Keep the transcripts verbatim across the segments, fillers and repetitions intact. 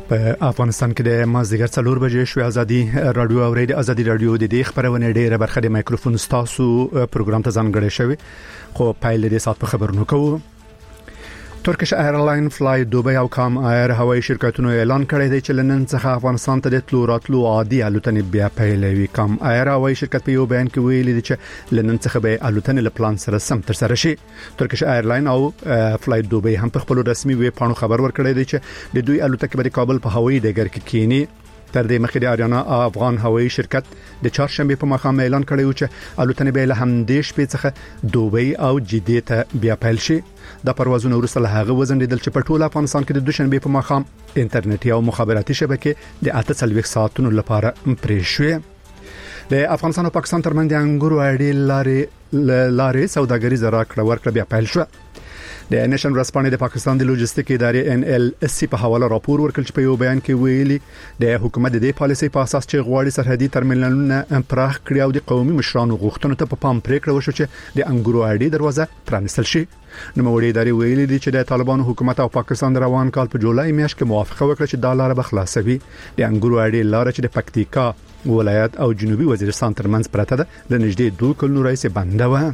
په افغانستان کې د مازدیګر څلور بجې شوې ازادي رادیو او ریډیو ازادي رادیو د دې خبرونه ډېره برخه د مایکروفون ستاسو پروګرام ته ځانګړی شوی خو پایل دې سات په خبرونو کوو. ترکیش ایرلاین فلای دوبی او کام ایر هوایي شرکتونو اعلان کړی دی چې لنن څخه افغانستان ته د تلو راتلو عادي الوتنې بیا پیلوي. کام ایر هوایي شرکت په یو بیان کې ویلي دی چې لنن څخه به الوتنې له پلان سره سم تر سره شي. ترکیش ایرلاین او فلای دوبی هم په خپل رسمي ویب پاڼو خبر ورکړی دی چې د دوی الوتکې به د کابل په هوایي ډګر کې کینی. تر دې مخکې د اریانا افغان هوایي شرکت د چهارشنبه په ماښام اعلان کړی و چې الوتنې به له همدې شپې څخه دوبی او جدې ته بیا پیل شي. د پروازونو وروسته له هغه وزندیدل چې په ټول افغانستان کې د دوشنبه په ماښام انټرنیټي او مخابراتي شبکې د اته څلوېښت ساعتونو لپاره پرې شوې. د افغانستان او پاکستان ترمنځ د انګورو اړې لارې لارې سوداګریز راکړه ورکړه بیا پیل شو. د نېشن رسپانې د پاکستان د لوجستیک ادارې ان ال اس سی په حواله راپور ورکړ چې په یو بیان کې ویلي د حکومت د دې پالیسي په اساس چې غواړي سرحدي ترمینلونه پراخ کړي او د قومي مشرانو غوښتنو ته په پام پریکړه وشو چې د انګورو اړې دروازه پرانیستل شي. نوموړي ادارې ویلي دي چې د طالبانو حکومت او پاکستان د روان کال په جولای میاشت کې موافقه وکړه چې د لار به خلاصوي. د انګورو اړې لار چې د پکتیکا ولایت او جنوبي وزیرستان ترمنځ پرته ده د نږدې دوه کلونو راهیسې بنده و.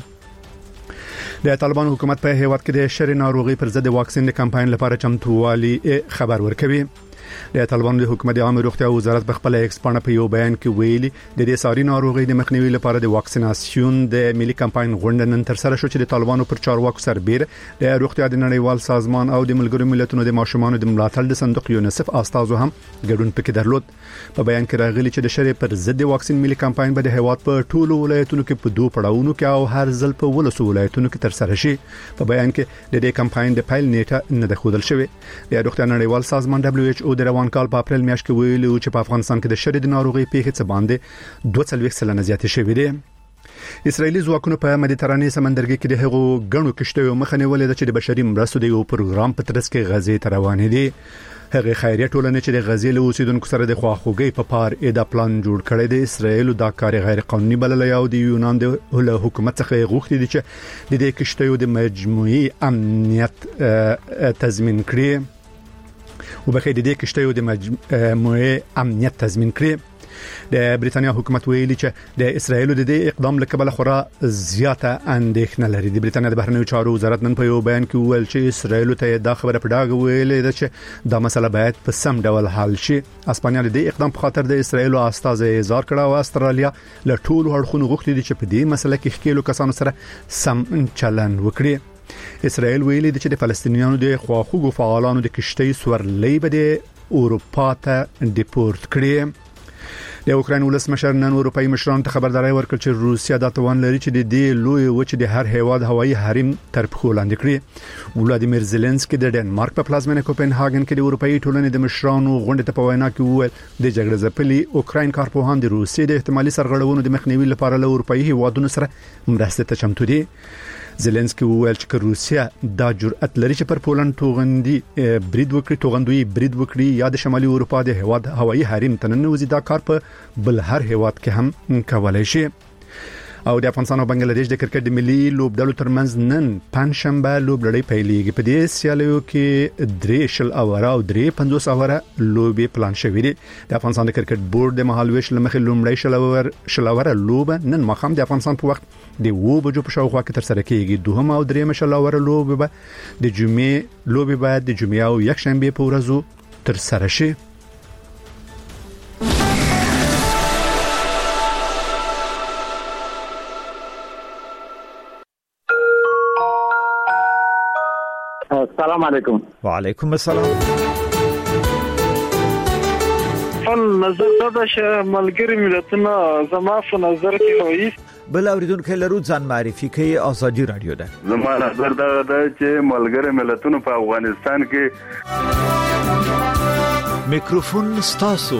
د طالبانو حکومت په هیواد کې د شری ناروغي پر ضد واکسین د کمپاین لپاره چمتووالي خبر ورکوي. د طالبانو د حکومت د عامه روغتیا وزارت په خپل ایکس پاڼه په یو بیان کې ویلي د دې ساري ناروغي د مخنیوي لپاره د واکسیناسیون د ملي کمپاین غونډه نن تر سره شو چې د طالبانو پر چارواکو سربېره د روغتیا د نړیوال سازمان او د ملګرو ملتونو د ماشومانو د ملاتړ د صندوق یونیسف استازو هم ګډون پکې درلود. په بیان کې راغلي چې د شری پر ضد واکسین ملي کمپاین به د هیواد په ټولو ولایتونو کې په دوه پړاوونو کې او هر ځل په ولسو ولایتونو کې تر سره شي. په بیان کې د دې کمپاین د فایل نیټه نه د خودل شوی. د روغتیا نړیوال سازمان دبليو ایچ او د روان کال په اپریل میاشت کې ویلي چې په افغانستان کې د شری د ناروغي پیښې څخه باندې دوه څلوېښت سلنه زیاتې شوې دي. اسرایلی ځواکونو په مدیترانې سمندرګي کې د هغو غنو کشتیو مخه نیولې ده چې د بشري مرستو د یو پروګرام په ترڅ کې غزې ته روان دي. هغه خیریه ټولنه چې د غزې له اوسیدونکو سره د خواخوږي په پار ادا پلان جوړ کړی دی اسرایل دا کار غیر قانوني بللی او د یونان د حکومت څخه غوښتي دي چې د دې کشتیو د مجموعي امنیت تضمین کړي او بخیر د دې کشتیو د مجموعي امنیت تضمین کړي. د بریتانیا حکومت ویلي چې د اسرایل د دې اقدام لکبل خورا زیاته اندېښنه لري. د بریتانیا د بهرنیو چارو وزارت نن په یو بیان کې ویل چې اسرایل ته دا خبره په ډاګه ویلې ده چې دا مسله باید په سم ډول حل شي. اسپانیا د دې اقدام په خاطر د اسرایل او استازي اظهار کړه او استرالیا له ټولو اړخونو غوښتي دي چې په دې مسله کې ښکېلو کسانو سره سم چلن وکړي. اسرائیل ویلي چې د فلسطینیانو د خواخوږو فعالانو د کشتۍ سورلۍ به د اروپا ته ډیپورت کړي. د اوکراین ولسمشر نن اروپאי مشرانو ته خبرداري ورکړه چې روسیا د توان لري چې د دې لوی وچ د هر هیواد هوایي حریم تر پخو لاندې کړي. ولادیمیر زيلنسکي د ډنمارک په پلازمینه کوپنهاګن کې د اروپאי ټولنې د مشرانو غونډې ته په وینا کې وویل د جګړې ځپلي اوکراین کارپوهان د روسیې د احتمالي سرغړونو د مخنیوي لپاره له اروپאי هیوادونو سره مرسته ته چمتو دي. زيلنسکي وویل چې روسیا دا جرأت لري چې پر پولند توغندي برید وکړي توغندوی برید وکړي یا د شمالي اروپا د هیواد هوایي حریم تننوزي دا کار په بل هر هیواد کې هم کولای شي. او د افغانستان او بنگلاديش د کرکټ د ملي لوبډلو ترمنځ نن پنځشنبه لوبډلې پیلېږي. په دې سیالیو کې درې شل اوره او درې پنځوس اوره لوبې پلان شوې دي. د افغانستان د کرکټ بورډ د مهالويش لمخې لومړی شل اور شل اوره لوب نن مخام د افغانستان په وخت د وو بجو په شاوخوا کې تر سره کېږي. دوهم او درېم شل اوره لوب به د جمعې لوب به د جمعې او یکشنبه په ورځو تر سره شي. السلام علیکم. وعلیکم السلام. فن نظر دا چې ملګری ملتونه زما په نظر کې وایي بل اوریدونکو لرو ځان معرفي کوي ازادي رادیو ده. زما نظر دا ده چې ملګری ملتونه په افغانستان کې میکروفون ستاسو.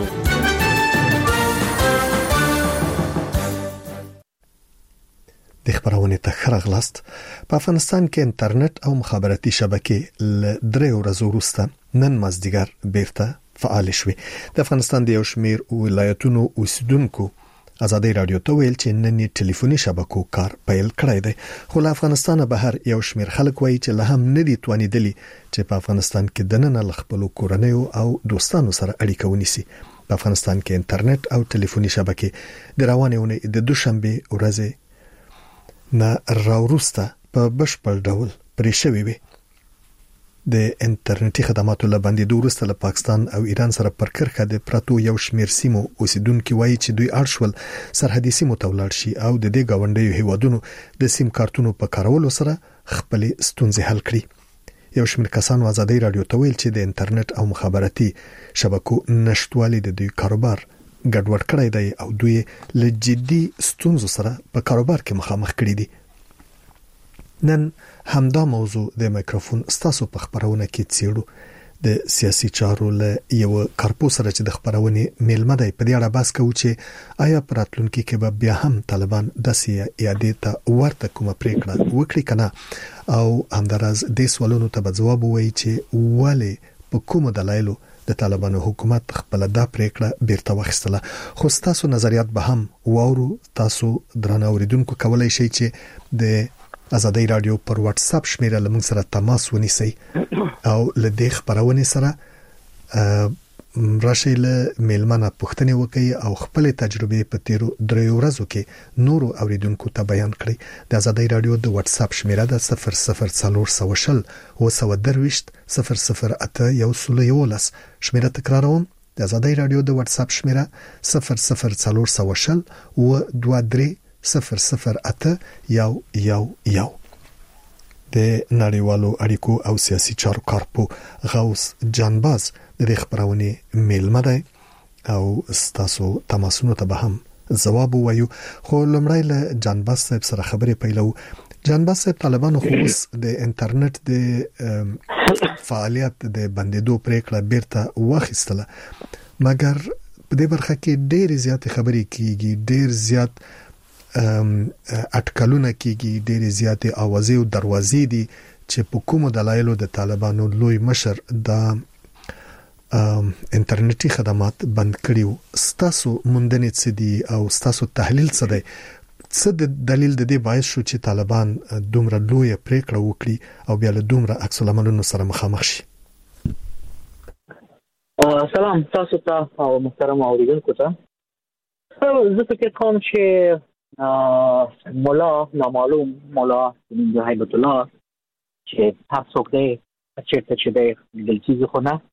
د خبرونه تخرغ لاست په افغانستان کې انټرنیټ او مخابراتي شبکې ل درې ورځې وروسته نن مازدیګر بیرته فعال شوه. د افغانستان د یو شمیر ولایتونو اوسیدونکو ازادي رادیو ته ویل چې نن ټلیفوني شبکو کار پیل کړی دی، خو له افغانستان بهر یو شمیر خلک وایي چې له هم ندي توانیدلی چې په افغانستان کې دننه خپل کورنۍ او دوستانو سره اړیکه ونیسي. په افغانستان کې انټرنیټ او ټلیفوني شبکې د روانې اونۍ د دوشنبه ورځې نه راوروسته په بشپړ ډول پرې شوې وي. د انټرنیټي خدماتو لباندې د ورسته له پاکستان او ایران سره پر کرخه د پراتو یو شمیر سیمو اوسیدونکو وایي چې دوی اړشول سرحدي سیمو ته ولاړ شي او د دې گاونډیو هیوادونو د سیم کارتونو په کارولو سره خپل ستونزې حل کړي. یو شمیر کسانو ازادي رادیو ته ویل چې د انټرنیټ او مخابراتي شبکو نشټوالي د دوی کاروبار ګډوډ کړی دی او دوی له جدي ستونزو سره په کاروبار کې مخامخ کړي دي. نن همدا موضوع د میکروفون ستاسو په خبرونه کې څیړو. د سیاسي چارو له یو کارپو سره چې د خبرونه میلمه دی په دې اړه بحث کوي چې آیا پراتلونکو کې به بیا هم طالبان د سیاسي اعاده ته ورته کومه پریکړه وکړي کنه، او همدارز د سوالونو ته جواب وایي چې ولی په کومو دلایلو د طالبانو حکومت خپل دا پریکړه بیرته واخیستله. خو تاسو نظریات به هم واورو. تاسو درنه اوریدونکو کولای شئ چې د ازادي رادیو پر واتس اپ شمیره لمن سره تماس ونیسئ او له دې خبرونه سره راشي له میلمنه پوښتنه وکړي او خپل تجربه په تیرو دریو ورځو کې نورو اوریدونکو ته بیان کړي. د ازادي رادیو د واتس اپ شمیره د صفر صفر څلور سو شل او سو درويشت صفر صفر اته یو سل یولس. شمیره تکراروم، د ازادي رادیو د واتس اپ شمیره صفر صفر څلور سو شل او دوه درې صفر صفر اته یو یو یو. د نړیوالو اړیکو او سیاسي چارو کارپو غوث جانباز د خبرونه میلمه دی او ستاسو تماسونو ته به هم جواب وایو. خو لمړی له جانباز صاحب سره خبرې پیلو. جانباز صاحب، طالبانو خو اوس د انټرنیټ د فعالیت د بندیدو پریکړه بیرته واخیستله، مګر په دې برخه کې ډېر زیات خبرې کیږي، ډېر زیات اټکلونه کیږي، ډېر زیات اوازې او دروازې دي چې په کومو دلایلو د طالبانو لوی مشر د انټرنیټي خدمات بند کړیو. ستاسو موندنې څه دي او ستاسو تحلیل څه دی؟ څه د دلیل د دې باعث شو چې طالبان دومره لوی پریکړه وکړي او بیا له دومره عکس العملونو سره مخامخ شي؟ سلام تاسو ته او محترم اوریدونکو ته. زه فکر کوم چې مولا نامعلوم مولا د هیبت الله چې هر څوک دی چیرته چې دی د چیزو خو نه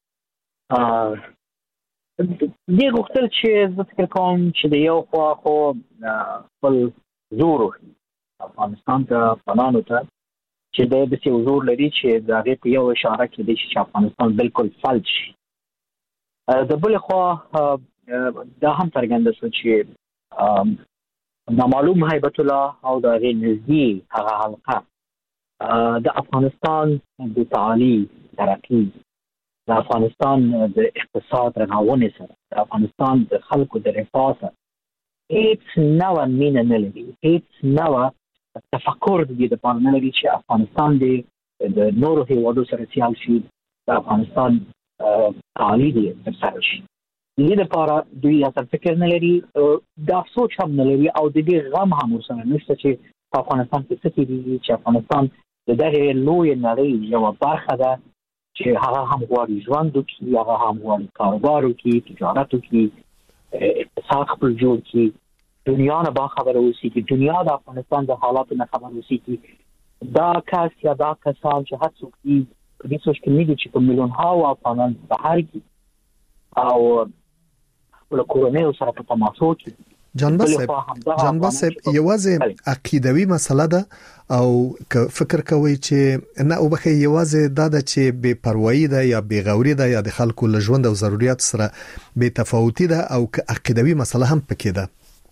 دې غوښتل چې زه فکر کوم چې د یو خوا خو خپل زور افغانستان ته پنانو ته چې د دې زور لري چې د هغې په یو اشاره کې دی چې افغانستان بالکل فلج شي. د بل خوا دا هم څرګنده شو چې نامعلوم هیبت الله او د هغې نږدې هغه حلقه د افغانستان د تعالی ترقی، د افغانستان د اقتصاد رغونې سره، د افغانستان د خلکو د رفاه سره هیڅ نوع مینه نه لري، هیڅ نوع تفکر د دې دپاره نه لري چې افغانستان د نورو هیوادو سره سیال شي، د افغانستان تعالی دی ترسره شي. د دې دپاره دوی اصل فکر نه لري، دا سوچ هم نه لري او د دې غم هم ورسره نشته چې په افغانستان کې څه کېږي، چې افغانستان د دغې لویې نړۍ یوه برخه ده چې هغه هم غواړي ژوند وکړي، هغه هم غواړي کاروبار وکړي، تجارت وکړي، اقتصاد خپل جوړ کړي، دنیا نه باخبره اوسېږي، دنیا د افغانستان د حالاتو نه خبر اوسېږي. دا کس یا دا کسان چې هر څوک دي په دې سوچ کې نه دي چې په میلیونهاو افغانان بهر کې او خپله کورنیو سره په تماسو کې. جانباز صاحب جانباز صاحب یوازې عقیدوي مسله ده او که فکر کوي چې نه او بخې یوازې دا ده چې بے پروايي ده یا بے غوري ده یا د خلکو له ژوند او ضرورت سره بے تفاوتي ده او که عقیدوي مسله هم پکې ده؟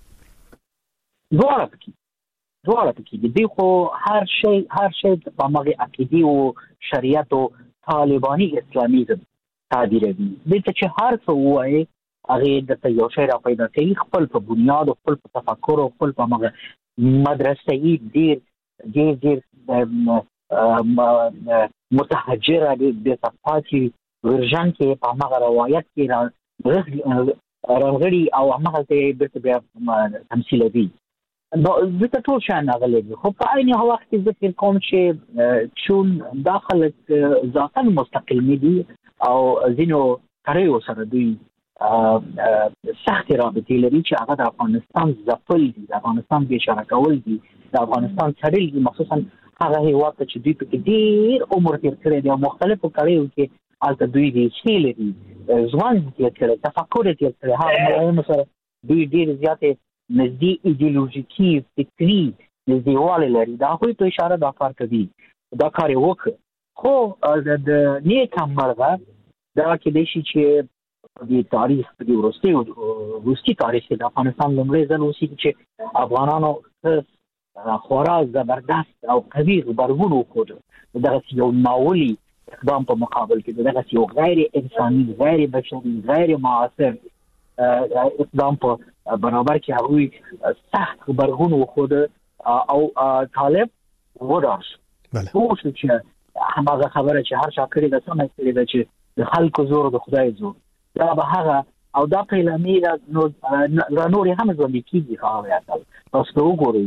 دواړه پکې دواړه پکې دي. خو هر شی هر شی په مغه عقیدي او شریعت او طالباني اسلامیزم تعبیروي. دلته چې هر څه وایي هغه د یو شی را پیدا کوي، خپل په بنیاد او خپل په تفکر او خپل په مغه مدرسې ډیر ډیر ډیر متحجره د صفاتي ورژن کې په مغه روایت کې را رغړي او هغه ته به بیا تمثيلوي نو د ټول شان غلي خو په عین وخت کې ذکر کوم چې چون داخله ذاتا مستقل دي او زینو کړیو سره دوی سخت رابطې لري چې هغه د افغانستان ځپل دي د افغانستان به اشاره کول دي د افغانستان چړل دي مخصوصا هغه هیواد چې دوی په ډیر عمر تیر کړی دی او مختلفو کړیو کې البته دوی دي چې لري ځوان دي چې تفکر دي چې هغه مثلا دوی ډیر زیاتې نزدې ایدئولوژیکي فکری نزدېواله لري دا خو ته اشاره دا کار کوي دا کار وکړ خو د نیک مرغه دا کې د شي چې د تاریخ د ورستي ورستي تاریخ د افغانستان لومړی ځل اوسې چې افغانانو خورا زبردست او قوي غبرګون وکړ دغه یو ناولي اقدام په مقابل کې دغه یو غیر انساني غیر بشري غیر معاصر اقدام په برابر کې هغوی سخت خبرګون وخود او طالب وداش بله خو چې هغه خبره چې هر چا کړی د سمه کړی د چې د خلکو زور د خدای زور دا به هغه او دا پیلامي نو نور هم ځوندي کیږي خو یا تاسو وګورئ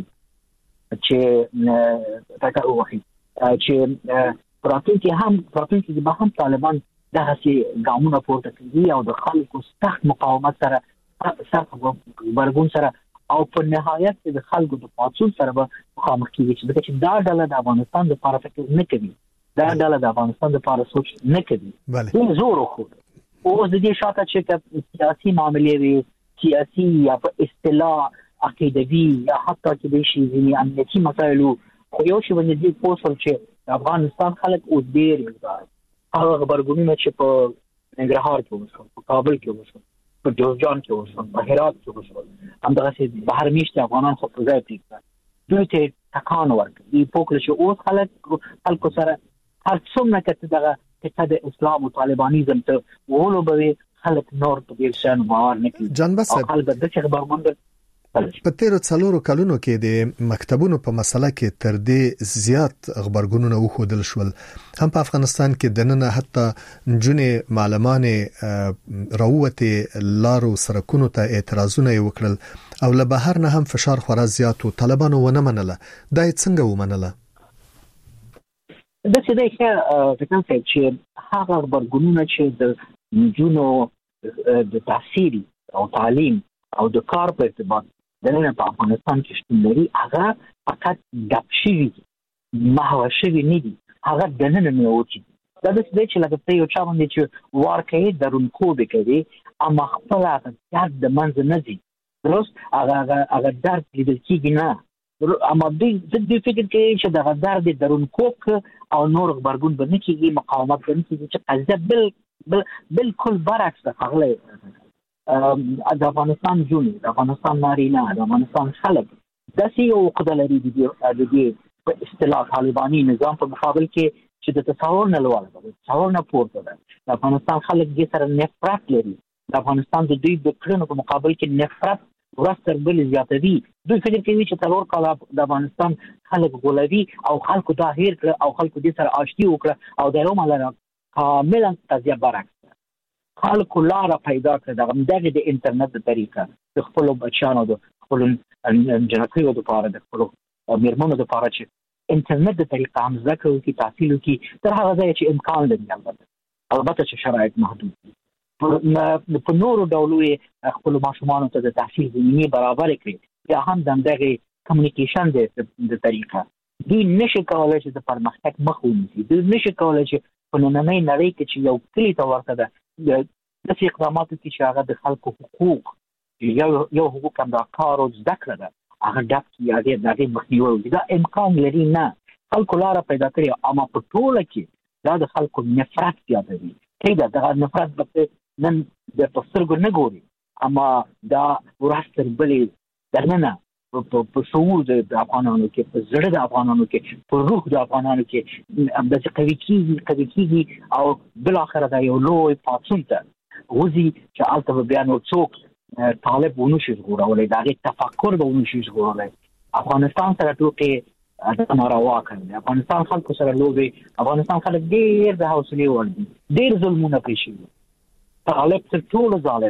چې تاسو وایي چې پراتونکي هم پراتونکي به هم طالبان دغه سي ګامونه پورته کوي او د خلکو سخت مقاومت سره سخت برګون سره او په نهایت د خلکو د پاتون سره به مخامخ کیږي چې دا ډله د افغانستان د لپاره فکر نه کوي دا ډله د افغانستان د لپاره سوچ نه کوي بله زور خو او د دې شاته چې سیاسي معاملې وي سیاسي یا په اصطلاح عقیدوي یا حتی کې د شي ځینې امنیتي مسایلو خو یو شی باندې دې پوسل چې افغانستان خلک او ډیر هغه خبرګونونه چې په ننګرهار کې وشو په کابل کې وشو په جوزجان کې وشو په هرات کې وشو همدغه سي بهر میشته افغانان خو په ځای کې دوی ته تکان ورکړي دی په کله چې اوس خلک خلکو سره هر څومره کته دغه کته د اسلام او طالبانیزم ته ولو به خلک نور په دې شان باور نه کوي جان بس خلک د څه خبرګون په تیرو څلورو کلونو کې د مکتبونو په مسله کې تر دې زیات خبرګونونه وښودل شول هم په افغانستان کې دننه حتی جنې معلمان راوته لارو سرکونو ته اعتراضونه وکړل او له بهر نه هم فشار خورا زیات او طالبانو ونه منله دا څنګه ومنله د څه دی چې چې هغه خبرګونونه چې د جنو د تحصیل او تعلیم او د کار په ارتباط دنه په افغانستان کې شتون لري هغه فقط ډب شي محو شي نه دي هغه دنه نه وچی دا د دې چې لکه یو چا باندې چې ورکه درون کو به کوي اما خپل هغه د منځ نه دي درست هغه هغه درد لیدل کیږي نه اما دې د فکر کې چې دا درد درون کوک او نور خبرګون باندې کیږي مقاومت کوي چې قضیه بل بالکل برعکس ده د افغانستان جون د افغانستان نارینه د افغانستان خلک د سیو قدلري د دې په اصطلاح طالباني نظام په مقابل کې چې د تصور نه لوړ دی تصور نه پورته ده د افغانستان خلک د سره نفرت لري د افغانستان د دوی د کړنو په مقابل کې نفرت ورستر بل زیاتوي دوی فکر کوي چې څلور کاله د افغانستان خلک غولوي او خلکو دا هیر کړ او خلکو د سره آشتي وکړه او د روماله کاملا قضیه برعکس خلکو لاره پیدا کړه دغه د انټرنیټ د طریقه د خپل بچانو د خپل جنکیو د پاره د خپل میرمنو د پاره چې انټرنیټ د طریقه هم ذکر کی تحصیل کی تر هغه ځای چې امکان لري البته البته چې شرایط محدود دي په نورو ډولو خپل ماشومان ته د تحصیل زمینه برابر کړي یا هم دغه کمیونیکیشن د طریقه دوی نشي کولای چې د پرمختګ مخ ونیسي دوی نشي کولای چې په نننۍ نړۍ کې چې یو کلی ته ورته ده د داسې اقداماتو کې چې هغه د خلکو حقوق یو یو حقوق هم د کار او زده کړه ده هغه ډب کې هغه دغه مخنیوي دا امکان لري نه خلکو لاره پیدا کړي اما په ټوله کې دا د خلکو نفرت زیاتوي کله دا نفرت به نن د پسترګو نه ګوري اما دا ورستر بلې درنه په شعور د افغانانو کې په زړه د افغانانو کې په روح د افغانانو کې د قوي کیږي قوي کیږي او بل اخر دا یو لوی پاتون ته وزي چې البته بیان څوک طالب ونشي غوړولای دا تفکر به ونشي غوړولای افغانستان سره ټوکې دا ناروا کړي افغانستان خلکو سره لوبي افغانستان خلک ډېر د حوصله ور دي ډېر ظلمونه کوي طالب تر ټولو ظالم دی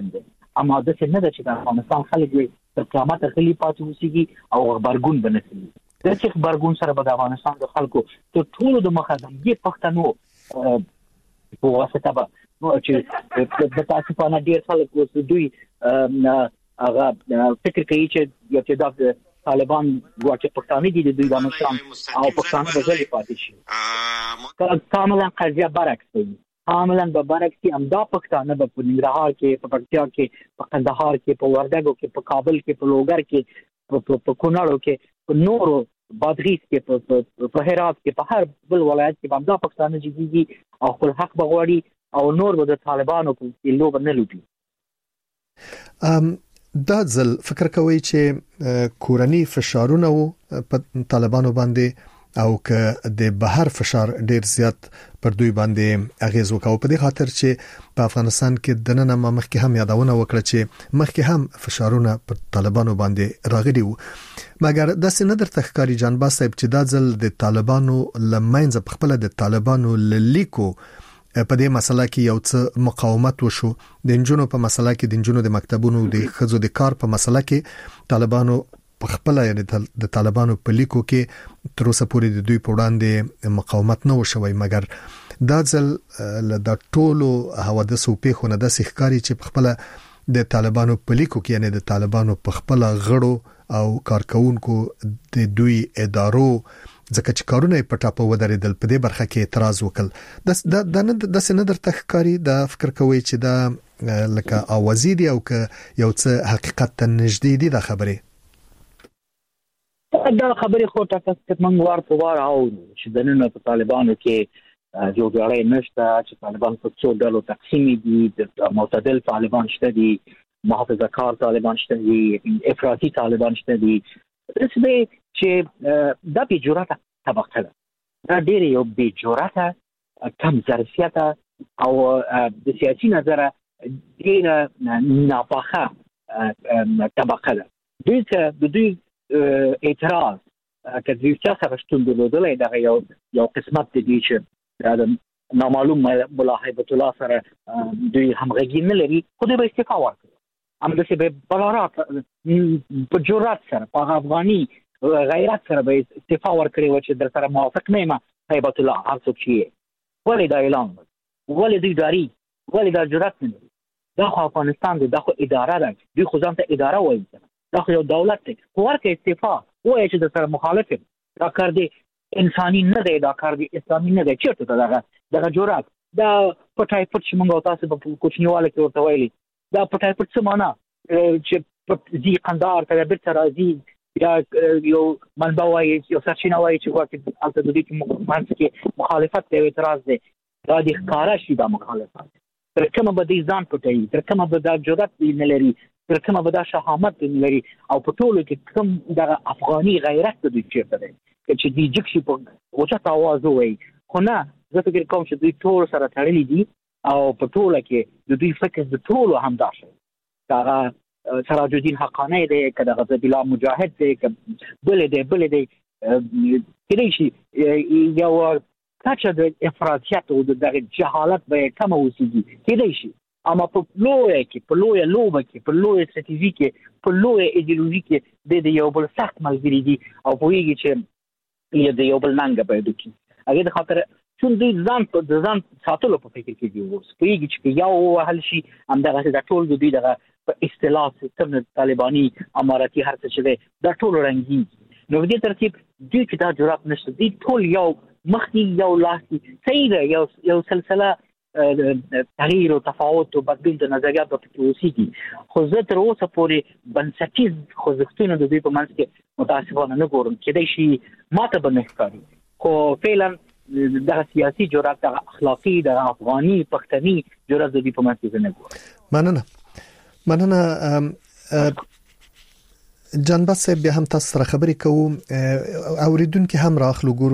اما د څه نه چې د افغانستان خلک تر قیامت غلي پاتې وسیږي او خبرګون بنسي د څه خبرګون سره به د افغانستان د خلکو ته ټول د مخازنګي پښتنو په واسطه به چې د تاسو په اړه ډیر خلک اوس دوی هغه فکر کوي چې یو چې د طالبان ګواکې پښتانه دي د دوی د مشران او پښتانه به غلي پاتې شي کاملا قضیه برعکس دی کاملا به برعکس دي همدا پښتانه به په ننګرهار کې په پکتیا کې په کندهار کې په وردګو کې په کابل کې په لوګر کې په کونړ کې په نورو بادغیس کې په هرات کې په هر بل ولایت کې همدا پښتانه جدي او خپل حق بغواړي او نور به د طالبانو په لوب نه لوبي. ام دا ځل فکر کوي چې کورنی فشارونه په طالبانو باندې او که د بهر فشار ډیر زیات پر دوی باندې اغیز وکاو په دې خاطر چې په افغانستان کې د نن مخکې هم یادونه وکړه چې مخکې هم فشارونه پر طالبانو باندې راغلي وو مګر د سندر تخکاری جانباز صاحب چې دا ځل د طالبانو لمنځ په خپل د طالبانو لیکو په دې مسله کې یو څه مقاومت وشو د انجونو په مسله کې د انجونو د مکتبونو د خزو د کار په مسله کې طالبانو په خپل یعنی د طالبانو په لیکو کې تر اوسه پورې د دوی په وړاندې مقاومت نه وشوي مګر دا ځل د ټولو حوادثو په خونه د سحکاري چې په خپل د طالبانو په لیکو کې یعنی د طالبانو په خپل غړو او کارکونکو د دوی ادارو ځکه چې کارونه په ټاپو ودرېدل په دې برخه کې اعتراض وکړ د د د سندر تخکاری د فکر کوي چې دا لکه اوازې دی او که یو څه حقیقت ته نږدې دي د خبره دا خبره خو تاسو ته موږ ورته وایو چې د نن په طالبانو کې یو ډول نشته چې طالبان په څو ډلو تقسیم دي د معتدل طالبان شته دي محافظه کار طالبان شته دي افراطي طالبان شته دي رسمي چې دا به جرأت طبقه ده دا ډېر یو به جرأت کم ظرفیت او د سیاسي نظر ډېر ناپاخه طبقه ده دوی ته د دوی اعتراض که دوی سره شتون درلودلی دا یو یو قسمت دی چې دا نامعلوم مولا هیبت الله سره دوی همغږي نه لري خو دوی به استعفا ورکړي همداسې به بلارات په جرأت سره په افغاني غیرت سره به استعفا ورکړي و چې در سره موافق نه یم هیبت الله هر څوک چې ولې دا اعلان ولې دوی داري ولې دا جرأت نه لري دا خو افغانستان دی دا خو اداره ده دوی خو ځان ته اداره وایي دا خو یو دولت دی خو ورکه استعفا وایي چې د سره مخالف دا کار دی انساني نه دی دا کار دی اسلامي نه دی چیرته دغه دغه جرأت دا پټای پټ چې موږ تاسو په کوچنیواله کې ورته ویلي دا پټای پټ څه معنا چې زی قندار ته بیرته راځي یا یو منبع وایي یو سرچینه وایي چې واکه البته د دې منځ کې مخالفت دی اعتراض دی دا د ښکارا شي دا مخالفت تر کومه به دې ځان پټي تر کومه به دا جرأت نه لري تر کومه به دا شهامت نه لري او په ټولو کې کوم د افغاني غیرت د دوی چیرته دی چې دې جکشي په اوچت आवाज وایي خو نه زه فکر کوم چې دوی ټول سره تړلي دي او په ټوله کې د دوی فکر د ټولو همدا شي دا سراج الدین حقانی دی کله غزه بلا مجاهد دی بل دی بل دی کله شي یو کاچا د افراطیت او د جهالت به کم اوسېږي کله شي اما په لوی کې په لوی لوبه کې په لوی ستراتیژي کې په لوی ایدئولوژي کې د یو بل سخت ملګری دي او په یوه چې یو د یو بل ننګ به دوی هغه د خاطر چون دوی ځان په ځان ساتلو په فکر کې دي اوس په یوه چې یو وهل شي همدغه د ټول دوی دغه په اصطلاح سیستم طالباني اماراتي هر څه چې دا ټول رنګي نو دې ترتیب دوی چې دا جرأت نشته دي ټول یو مخکې یو لاسي صحیح ده یو یو سلسله تغییر او تفاوت او بدلون د نظریاتو په کې اوسېږي خو زه تر اوسه پورې بنسټیز خوځښتونه د دوی په منځ کې متاسفانه نه ګورم کېدای شي ماته به نه ښکاري خو فعلا دغه سیاسي جرأت دغه اخلاقي دغه افغاني پښتني جرأت د دوی په منځ کې نه ګورم. مننه مننه جانباز صاحب بیا هم تاسو سره خبرې کوو اوریدونکو هم راخلو ګورو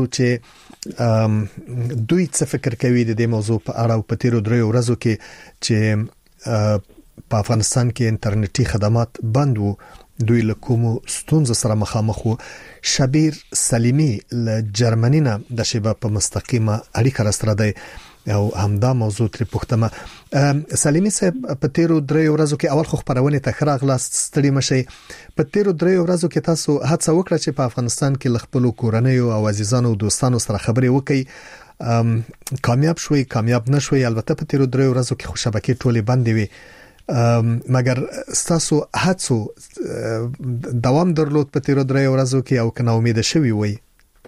چې دوی څه فکر کوي د دې موضوع په اړه او په تیرو درې ورځو کې چې په افغانستان کې انټرنیټي خدمات بند وو دوی له کومو ستونزو سره مخامخ وو. شبیر سلیمی له جرمني نه د شبه په مستقیمه اړیکه راستره دی. او همدا موضوع تر پوښتمه سلیمي صاحب په تیرو درې ورځو کې اول خو خبرونه تخراغ لاست ستړي مشي په تیرو درې ورځو کې تاسو هڅه وکړه چې په افغانستان کې لخپلو کورنیو او عزیزانو او دوستانو سره خبرې وکړي کامیاب شوي کامیاب نشوي البته په تیرو درې ورځو کې خو شبکې ټوله بندې وي مګر تاسو هڅو دوام درلود په تیرو درې ورځو کې او کنه امید شوي وي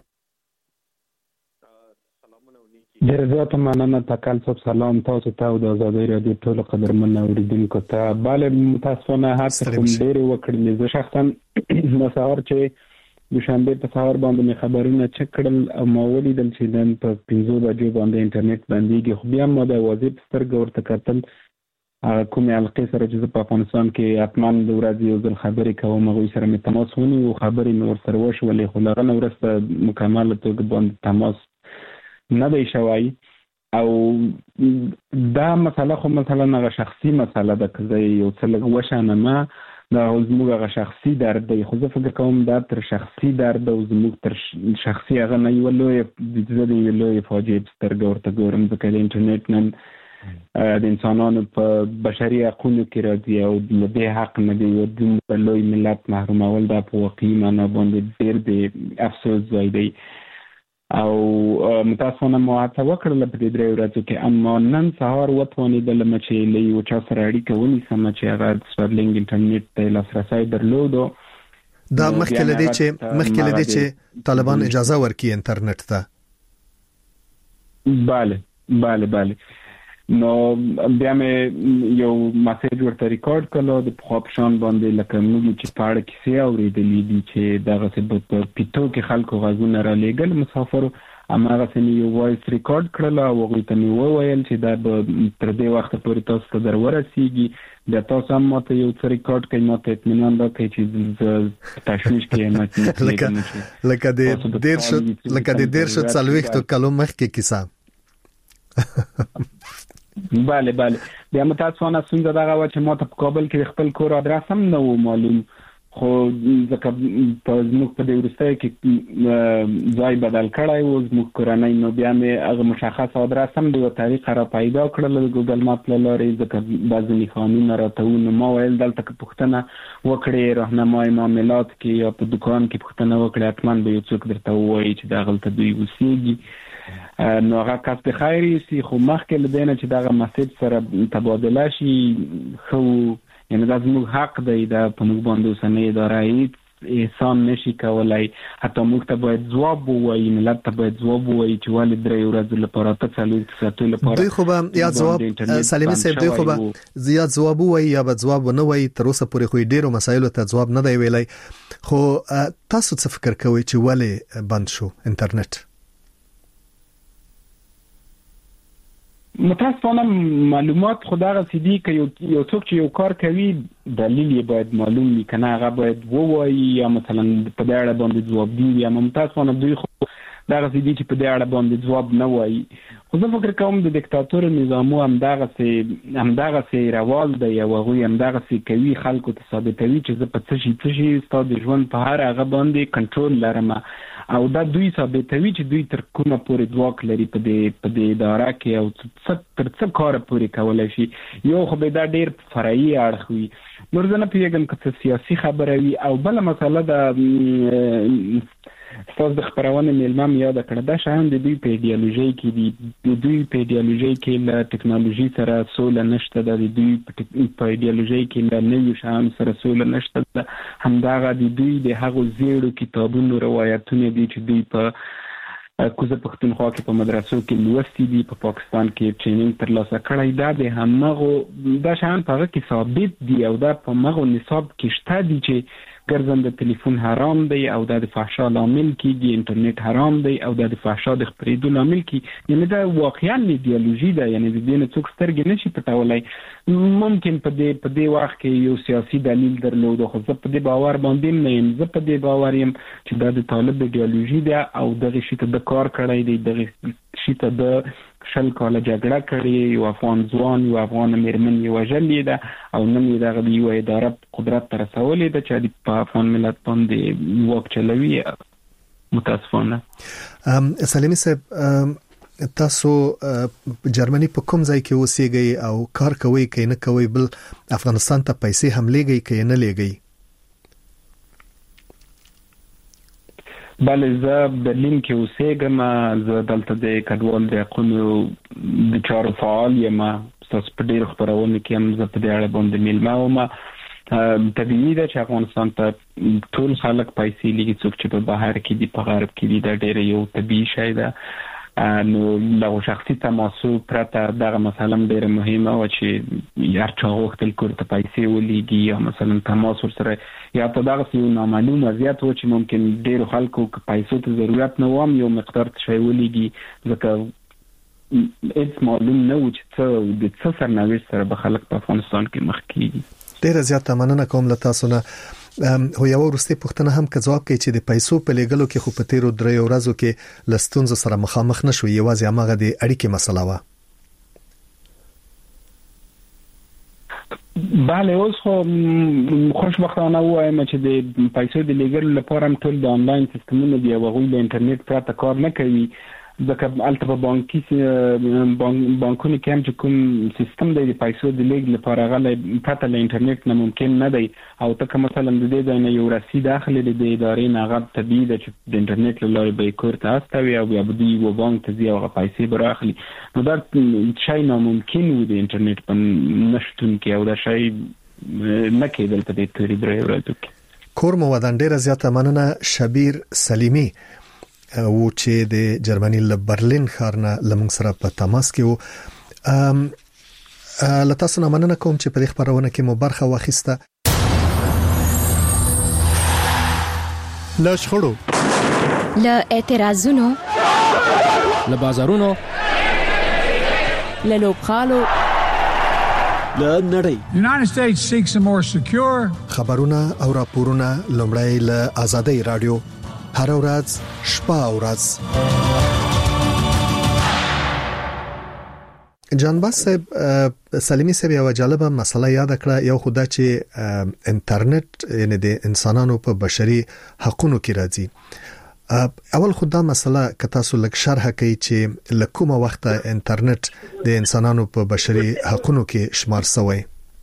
ډیر زیات مننه تکل صاحب سلام تاسو ته او د آزادۍ رادیو ټول قدرمن اوریدونکو ته bale متاسفانه هڅه کوم ډیر وکړل زه شخصا مساور چې د شنبه په سهار باندې خبرونه چک کړل او ما ولیدل چې نن په پنځو بجو باندې انټرنیټ بنديږي خو بیا ما د وظیفه سترګ ورته کتل کومه القې سره چې په افغانستان کې اتمن د ورځې یو ځل خبرې کوم هغه سره مې تماس ونیو خبرې مې ورسره وشولې خو لغه نو ورسته مکمل توګه باندې تماس نه دی شوی او دا مسله خو مثلا هغه شخصي مسله ده که یو څه لږ وشانه ما دا زموږ هغه شخصي درد دی خو زه فکر کوم دا تر شخصي درد او زموږ تر شخصي هغه نه یو لوی د دې لوی فاجعه سترګ ورته ګورم ځکه د انټرنیټ نن د انسانانو په بشري حقوقو کې راځي او د دې حق نه دی د لوی ملت محرومول دا په واقعي معنا باندې ډېر دی افسوس ځای دی او متاسفانه مو هڅه وکړله په دې درې ورځو کې اما نن سهار وتوانېدل چې له یو چا سره اړیکه ونیسم چې هغه سټارلینګ انټرنیټ ته لاسرسی درلود دا مخکې لدی چې مخکې لدی چې طالبان اجازه ورکړي انټرنیټ ته bale bale bale نو بیا مې یو میسج ورته ریکارډ کړو د پخوپشان باندې لکه موږ چې پاړه کیسې اورېدلې دي چې دغه څه په پیټو کې خلکو غږونه را لېږل مسافرو اماغه سمې یو وایس ریکارډ کړل او هغه ته مې وویل چې دا تر دې وخت پورې تاسو ته درورسیږي د تاسو هم ماته یو څه ریکارډ کړئ ماته اطمینان راکړئ چې تشویش کې نه لکه لکه د ډیر شو لکه د ډیر شو څلويختو کلو مخکې کیسه bale bale بیا متاسفانه څنګه دغه و چې ماته په کابل کې خپل کور ادرس هم نه و معلوم خو ځکه په زموږ په دې ورسته کې ځای بدل کړای و زموږ کورنۍ نو بیا مې هغه مشخص ادرس هم د طریقه را پیدا کړل د ګوګل ماپ لارې ځکه بعضې قانون راته نو ما ویل دلته پوښتنه وکړې راهنمای معاملات کې یا په دکان کې پوښتنه وکړې حتما به یو څوک درته وایي چې دغلته دوی اوسېږي نو هغه کس د خیری سي خو مخکې لدینه چې دغه مسج سره تبادله شي خو یعنی دا زموږ حق دی دا په موږ باندې اوسنۍ اداره هیڅ احسان نشي کولای حتی موږ ته باید ځواب ووایي ملت ته باید ځواب ووایي چې ولې درې ورځې لپاره ته څلور ساعتو لپاره دوی خو به یا ځواب سلیمي صاحب دوی خو به زیات ځواب ووایي یا به ځواب نه وایي تر اوسه پورې خو ډیرو مسایلو ته ځواب نه دی ویلی خو تاسو څه فکر کوئ چې ولې بند شو انټرنیټ متاسفانه معلومات خدای سیدی که یو یو څوک چې یو کار کوي دلیل یې باید معلوم وي کنه هغه باید ووایي یا مثلا په دې اړه باندې ځواب دی یا متاسفانه دوی خو دغه سیدی چې په دې اړه باندې ځواب نه وایي خو زه فکر کوم د دیکتاتور نظامو هم دغه سي هم دغه سي روال دی او هغه هم دغه سي کوي خلکو ته ثابتوي چې زه په څه شي څه شي ستاسو ژوند په هر هغه باندې کنټرول لرم او دا دوی ثابتوي چې دوی تر کومه پورې ځواک لري په دې په دې اداره کې او څه تر څه کار پورې کولای شي یو خو به دا ډیر فرعي اړخ وي نور ځنه پیګم که سیاسي خبره وي او بل مسله د تاسو د خبرونه میلمه یاد کړه دا شاین د دوی په ایدئولوژي کې دي د دوی په ایدئولوژي کې له ټکنالوژي سره سوله نشته د دوی په ایدئولوژي کې له نوي شیانو سره سوله نشته همداغه د دوی د هغو زیړو کتابونو روایتونه دي چې دوی په کوزه پښتونخوا کې په مدرسو کې لوستي دي په پاکستان کې ټریننګ ترلاسه کړی دا د همغه دا شیان په هغه کې ثابت دي او دا په هغه نصاب کې شته دي چې ګرځند د ټلیفون حرام دی او د فحشا لامل کیږي انټرنیټ حرام دی او د فحشا د خپرېدو لامل کی یعنی دا واقعا ایدئولوژي ده یعنی د دې نه څوک سترګې نشي پټولای ممکن په دې په دې وخت کې یو سیاسي دلیل درلود خو زه په دې باور باندې نه یم زه په دې باور یم چې دا د طالب ایدئولوژي ده او دغه شی ته د کار کړی دی دغه شی ته د شل کاله جګړه کړې یو افغان ځوان یو افغان میرمن یو وژلې ده او نن یې دغه یو اداره قدرت ته رسولې ده چې په افغان ملت باندې واک چلوي متاسفانه سلیمي صاحب تاسو جرمني په کوم ځای کې اوسېږئ او کار کوئ کې نه کوئ بل افغانستان ته پیسې هم لېږئ کې نه لېږئ؟ بله زه برلین کې اوسېږم. زه دلته د کډوال د حقونو د چارو فعال یم. تاسو په ډېرو خپرونو کې هم زه په دې اړه باندې میلمه وم. طبیعي ده چې افغانستان ته ټول خلک پیسې لېږي، څوک چې په بهر کې دي، په غرب کې دي. دا ډېر یو طبیعي شی ده. نو له شخصي تماسو پرته دغه مسله ډېره مهمه و چې هر چا غوښتل کور ته پیسې ولېږي یا مثلا تماس ورسره، یا په دغه یو نامعلوم وضعیت و چې ممکن ډېرو خلکو که پیسو ته ضرورت نه و هم یو مقدار شی ولېږي، ځکه هیڅ معلوم نه و چې څه د څه سرنوشت سره به خلک په افغانستان کې مخ کېږي. ډېره زیاته مننه کوم له تاسو نه. هو یو وروستي پوښتنه هم که جواب کوي چې د پیسو په لګلو کې خو په تیرو درې ورځو کې لستونز سره مخامخ نشو، یوازې هغه د اړیکې مسله و. بله اوس خو خوشبختانه وایم چې د پیسو د لګلو لپاره هم ټول د انلاین سیستمونو دی او هغوی د انټرنیټ پرته کار نه کوي، ځکه البته په بانکي بانکونو کې هم چې کوم سیستم دی د پیسو د لیږد لپاره هغه پرته له انټرنیټ نه ممکن نه دی. او ته که مثلا د دې ځای نه یو رسید اخلې د ادارې نه، هغه طبیعي ده چې د انټرنیټ له لارې به یې کور ته استوي او بیا به دوی یوه بانک ته ځي او هغه پیسې به رااخلي. نو دا شی ناممکن و د انټرنیټ په نشتون کې، او دا شی نه کېدل په دې تېرې درې ورځو کې. کور مو ودان. ډېره زیاته مننه شبیر سلیمي و چې د جرمني له برلین ښار نه لمونږ سره په تماس کې و. له تاسو نه مننه کوم چې په دې خبرونه کې مو برخه واخیسته. له شخړو، له اعتراضونو، له بازارونو، له لوبخالو، له نړۍ. United States seeks a more secure. خبرونه او راپورونه لومړی له آزادۍ رادیو هر ورځ شپه او ورځ. جانباس صاحب سلیمی صاحب یو جالبه مسله یاد کړه، یو خدا چې انټرنیټ یعنی د انسانانو په بشري حقوقو کې راځي. اول خدا مسله که تاسو لږ شرح کړئ چې لکومه وخت انټرنیټ د انسانانو په بشري حقوقو کې شمار شوی.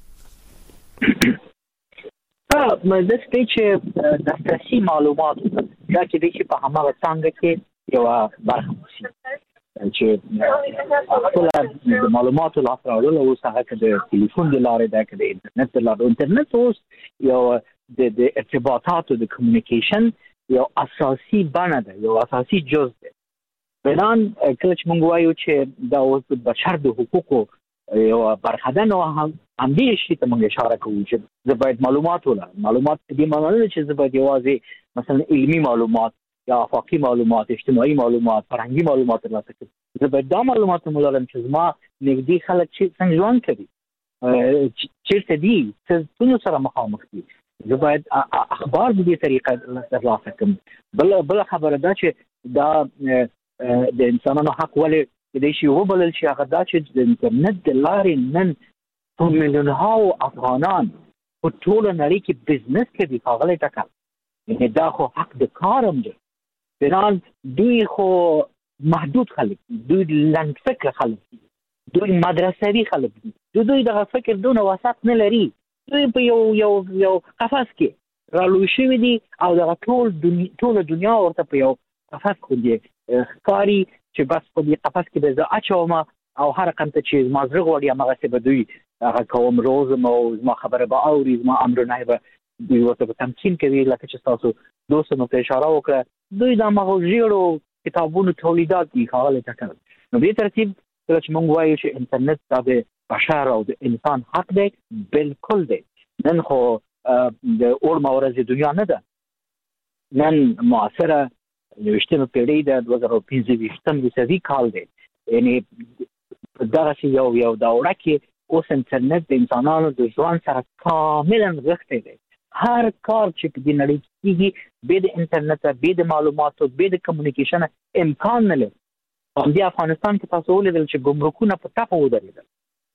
د سپیچ د دسترسي معلومات دا چې د چې په هغه څنګه کې یو برخه وسی چې خپل د معلوماتو لاسته راوړل او هغه د ټلیفون د لارې دا کې د انټرنیټ د لارې انټرنیټ اوس یو د د ارتباطاتو د کمیونیکیشن یو اساسي بڼه ده، یو اساسي جز ده. بنان کله چې موږ وایو چې دا اوس د بشر د حقوقو یو برخه ده، نو هم همدې شي ته موږ اشاره کوو چې زه باید معلومات ولرم. معلومات دې معنی نه چې زه باید یوازې مثلا علمي معلومات یا افاقي معلومات، اجتماعي معلومات، فرهنګي معلومات ترلاسه کړم. زه باید دا معلومات ولرم چې زما نږدې خلک چې څنګه ژوند کوي، چیرته دي، څه سره مخامخ دي. زه باید اخبار په دې طریقه ترلاسه کړم. بل بل خبره ده چې دا د انسانانو حق ولې د شي وبلل شي، هغه دا چې د انټرنیټ د لارې نن په میلیونونو افغانان په ټوله نړۍ کې بزنس کوي. ښاغلی ټکر، یعنې دا خو حق د کار هم دی. بنان دوی خو محدود خلک دي، دوی لنډ فکر خلک دي، دوی مدرسوي خلک دي، دوی دغه فکر دونه وسعت نه لري. دوی په یو یو یو قفس کې رالوی شوي دي او دغه ټول دنیا ټوله دنیا ورته په یو قفس کې ښکاري چې بس په دې قفس کې به زه اچوم او هر رقم ته چې زما زړه غواړي هماغسې به دوی هغه کوم روزم او زما خبره به اوري، زما امر نهی به دوی ورته په تمکین کوي. لکه چې ستاسو دوستو نو ته اشاره وکړه، دوی د هماغو ژېړو کتابونو تولیدات دي. ښاغلی ټکر، نو دې ترتیب کله چې موږ وایو چې انټرنیټ دا د بشر او د انسان حق دی، بالکل دی. نن خو د اوړمه ورځې دنیا نه ده. نن معاصره یویشتمه پیړۍ ده، دوه زره پنځه ویشتم عیسوي کال دی. یعنې دغسې یو یو دوره کې اوس انټرنیټ د انسانانو د ژوند سره کاملا غښتی دی. هر کار چې په دې نړۍ کې کېږي بې د انټرنیټه، بې د معلوماتو، بې د کمیونیکیشنه امکان نه لري. همدې افغانستان کې تاسو ولیدل چې ګمرکونه په ټپه ودرېدل،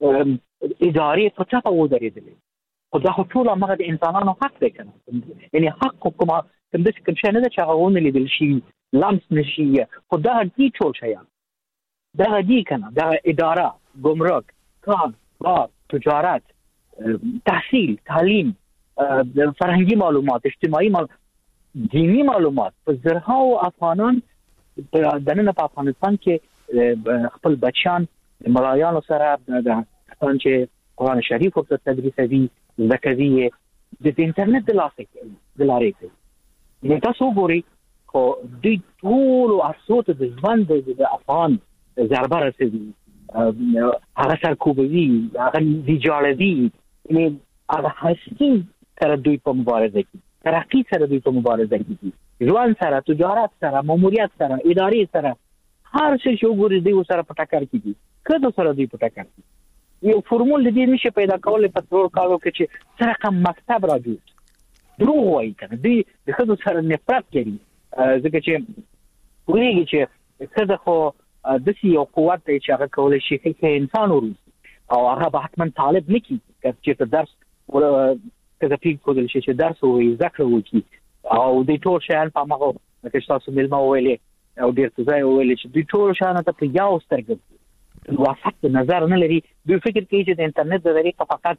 ادارې په ټپه ودرېدلې. خو دا خو ټول همغه د انسانانو حق دی که نه؟ یعنې حق خو کومه کوم داسې کوم شی نه ده چې هغه ونه لیدل شي، لمس نه شي، خو دغه دي ټول شیان. دا دي کنه دا اداره ګمرک کار بار تجارت تحصیل تعلیم فرهنګي معلومات اجتماعي معلومات دینی معلومات په زرهاو افغانان د نن په افغانستان کې خپل بچیان ملایانو سره د څنګه قرآن شریف او تدریسوي زکوي د انټرنیټ د لاسه د لارې کې نو تاسو ګورئ خو د ټول اساسات د ژوند د افغان ضربه رسېږي هغه سرکوبوي هغه دیجاړوي یعنی هغه هستی سره دوی په مبارزه کې ترقی سره دوی په مبارزه کې ژوند سره تجارت سره ماموریت سره ادارې سره هر څه چې وګورئ دوی سره په ټکر کې دي کله سره دوی په ټکر کې یو فورمول دې نشي پیدا کولای په ټول کالو کې چې سره کوم مکتب راځي دروغ وایي کنه دوی د خدو سره نفرت کوي ځکه چې وایي چې خدای خو د سی یو قوت چې هغه کولای شي چې انسان وروسي او هغه به حتما طالب نکي چې درس کله پیګ کول شي چې درس او ذکر وکي او د ټول شان په مغو چې تاسو ملما ویلې او ډیر څه ویلې چې د ټول شان ته په یو سترګ واسط نظر نه لري دوی فکر کوي چې د انټرنیټ د ذریعہ فقط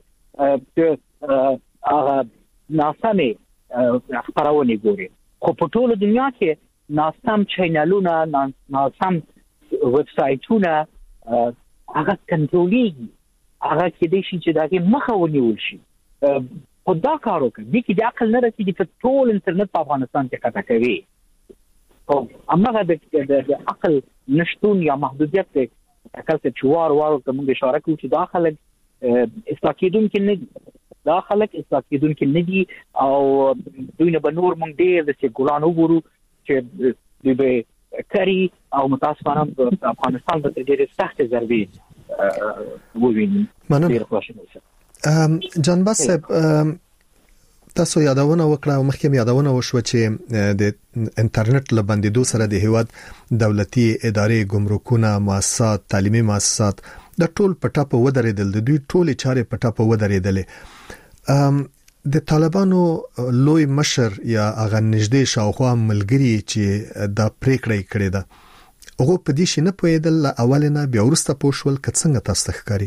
هغه ناسمه خبرونه ګوري خو په ټول دنیا کې ناسم چینلونه ناسم ویب سایټونه هغه کنټرولېږي هغه کې د شي چې دغه مخه ونیول شي په دا کارو کې د کې د عقل نه رسېږي چې ټول انټرنیټ په افغانستان کې قطع کوي او امغه د عقل نشټون یا محدودیت ته عقل ته چوار وارو ته موږ اشاره کوو چې داخله اصلاح کېدونکي نه دي داخله اصلاح کېدونکي نه دي او دوی نه بنور موږ ډېر د ګلان وګورو چې دوی به کری او متاسفانه په افغانستان د ډېر سخت ضربې وویني ډېر خوشاله جان باسب تاسو یادونه وکړه او مخکې یادونه وشو چې د انټرنیټ لبندیدو سره د هیواد دولتي ادارې ګمرکونه مؤسسات تعلیمي مؤسسات د ټول پټه په ودرېدل د دوی ټول چارې پټه په ودرېدل د طالبانو لوی مشر یا اغه نږدې شاوخوا ملګری چې د پریکړې کړې ده هغه په دې شي نه پوهېدل اولنه بیا ورسته پوښول کڅنګ تاسو ښکاری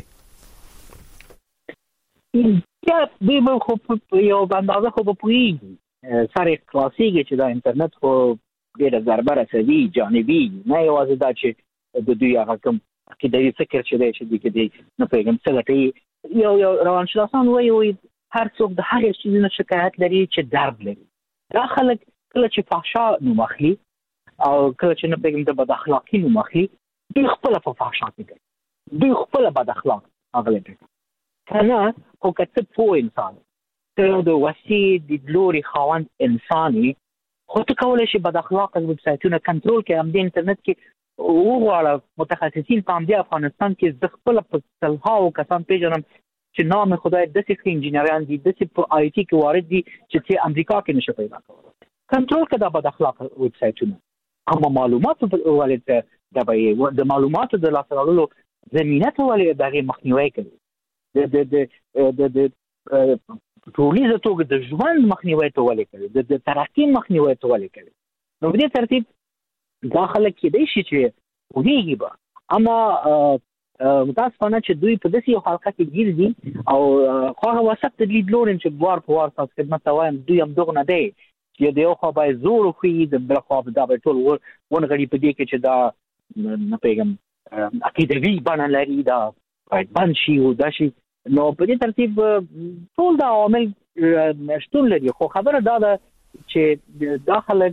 یا به خو په یو باندې خو په پوهیږي سره کلاسیکي چې دا انټرنیټ خو ډېر ضربه رسوي جانبي نه یوازې دا چې د دوی هغه کوم عقیدوي فکر چې دی چې دی کې نه پیغام څه غټي یو یو روانشناسان وایي هر څوک د هغه شي نه شکایت لري چې درد لري دا خلک کله چې فحشا نو مخلي او کله چې نه پیغام د بد اخلاقی نو مخلي دوی خپل په فحشا کې کوي دوی خپل بد اخلاق هغه لري کنه خو کته په انسان ته د وسی د لوري خوان انساني خو ته کولای شي بد اخلاق ویب سایټونه کنټرول کړي هم د انټرنیټ کې وګړه متخصصین په امدی افغانستان کې د خپل په تلهاو کسان پیژنم چې نام خدای د سیک انجینران دي د سیک په آی ټي کې وارد دي چې چې امریکا کې نشه پیدا کول کنټرول کړه د بد اخلاق ویب سایټونه اما معلومات په ولې د به د معلوماتو د لاسرالو زمينه ته ولې دغه مخنیوي کوي د د د د ټولنیز توګه د ژوند مخنیوي ته ولې کوي د ترقی مخنیوي ته ولې کوي نو په دې ترتیب داخله کې دی شي چې ودیږي به اما متاسفانه چې دوی په داسې یو حلقه کې ګیر دي او خو هغه وسط د لید لورن چې بوار په وار تاسو خدمت وایم دوی هم دغه نه دی چې د یو خو به زور خو د بل خو دا به ټول ونغړي په دې کې چې دا نه پیغام عقیدوي بڼه لري دا باید بند شي او دا شي نو په دې ترتیب ټول دا عوامل شتون لري خو خبره دا ده چې داخله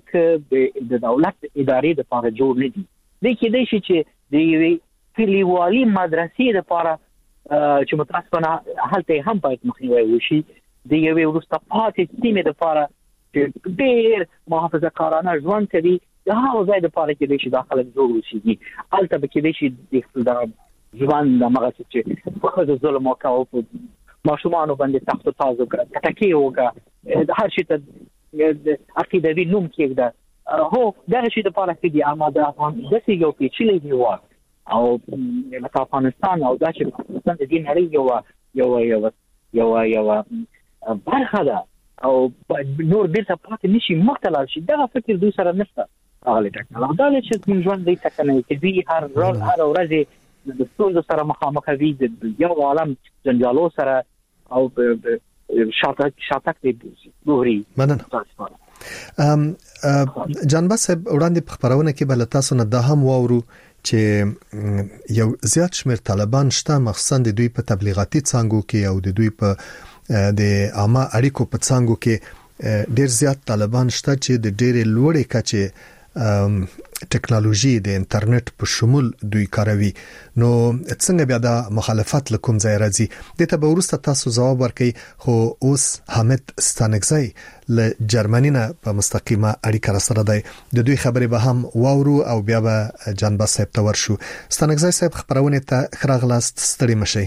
د دولت ادارې د لپاره جوړ نه دي د کې د شي چې د کلیوالي مدرسې لپاره چې متاسفانه هلته هم باید مخنیوي وشي د یوې وروسته پاتې سیمې لپاره چې ډېر محافظه کارانه ژوند کوي د هغه ځای لپاره کې د شي داخله جوړ وشي هلته به کې د شي د خپل ژوند د مغه چې په خځو ظلم وکاو په ماشومان باندې تخت تازه کړ کټکی وکړه د هر شي ته عقیدوي نوم کېږي هو دا شي د پاره کې دی اما د افغان د سی یو پیچلې دی و او لکه افغانستان او دا چې افغانستان د دین لري یو یو یو یو یو برخه ده او نور بیرته پاتې نشي مختلف شي دا فکر دوی سره نشته هغه ټکنالوژي دا چې موږ ژوند دې څنګه کوي هر ورځ هر ورځ د ستونزو سره مخامخ وي د یو عالم جنجالو سره او شاته شاته کې دوهري مننه ام جان باسب وړاندې په خبرونه کې بل تاسو نه د هم واورو چې یو زیات شمیر طالبان شته مخصوصا د دوی په تبلیغاتي څانګو کې او د دوی په د عامه اړیکو په څانګو کې ډیر زیات طالبان شته چې د ډېرې لوړې کچې ټکنالوژي د انټرنیټ په شمول دوی کاروي نو څنګه بیا د مخالفت لکوم ځای راځي دته به ورسته تاسو جواب ورکړئ خو اوس حامد ستانکزی له جرمني نه په مستقیمه اړیکه سره دی د دوی خبرې به هم واورو او بیا به جنبه صاحب ته ورشو ستانکزی صاحب خبرونه ته خراغلاست ستړي مشي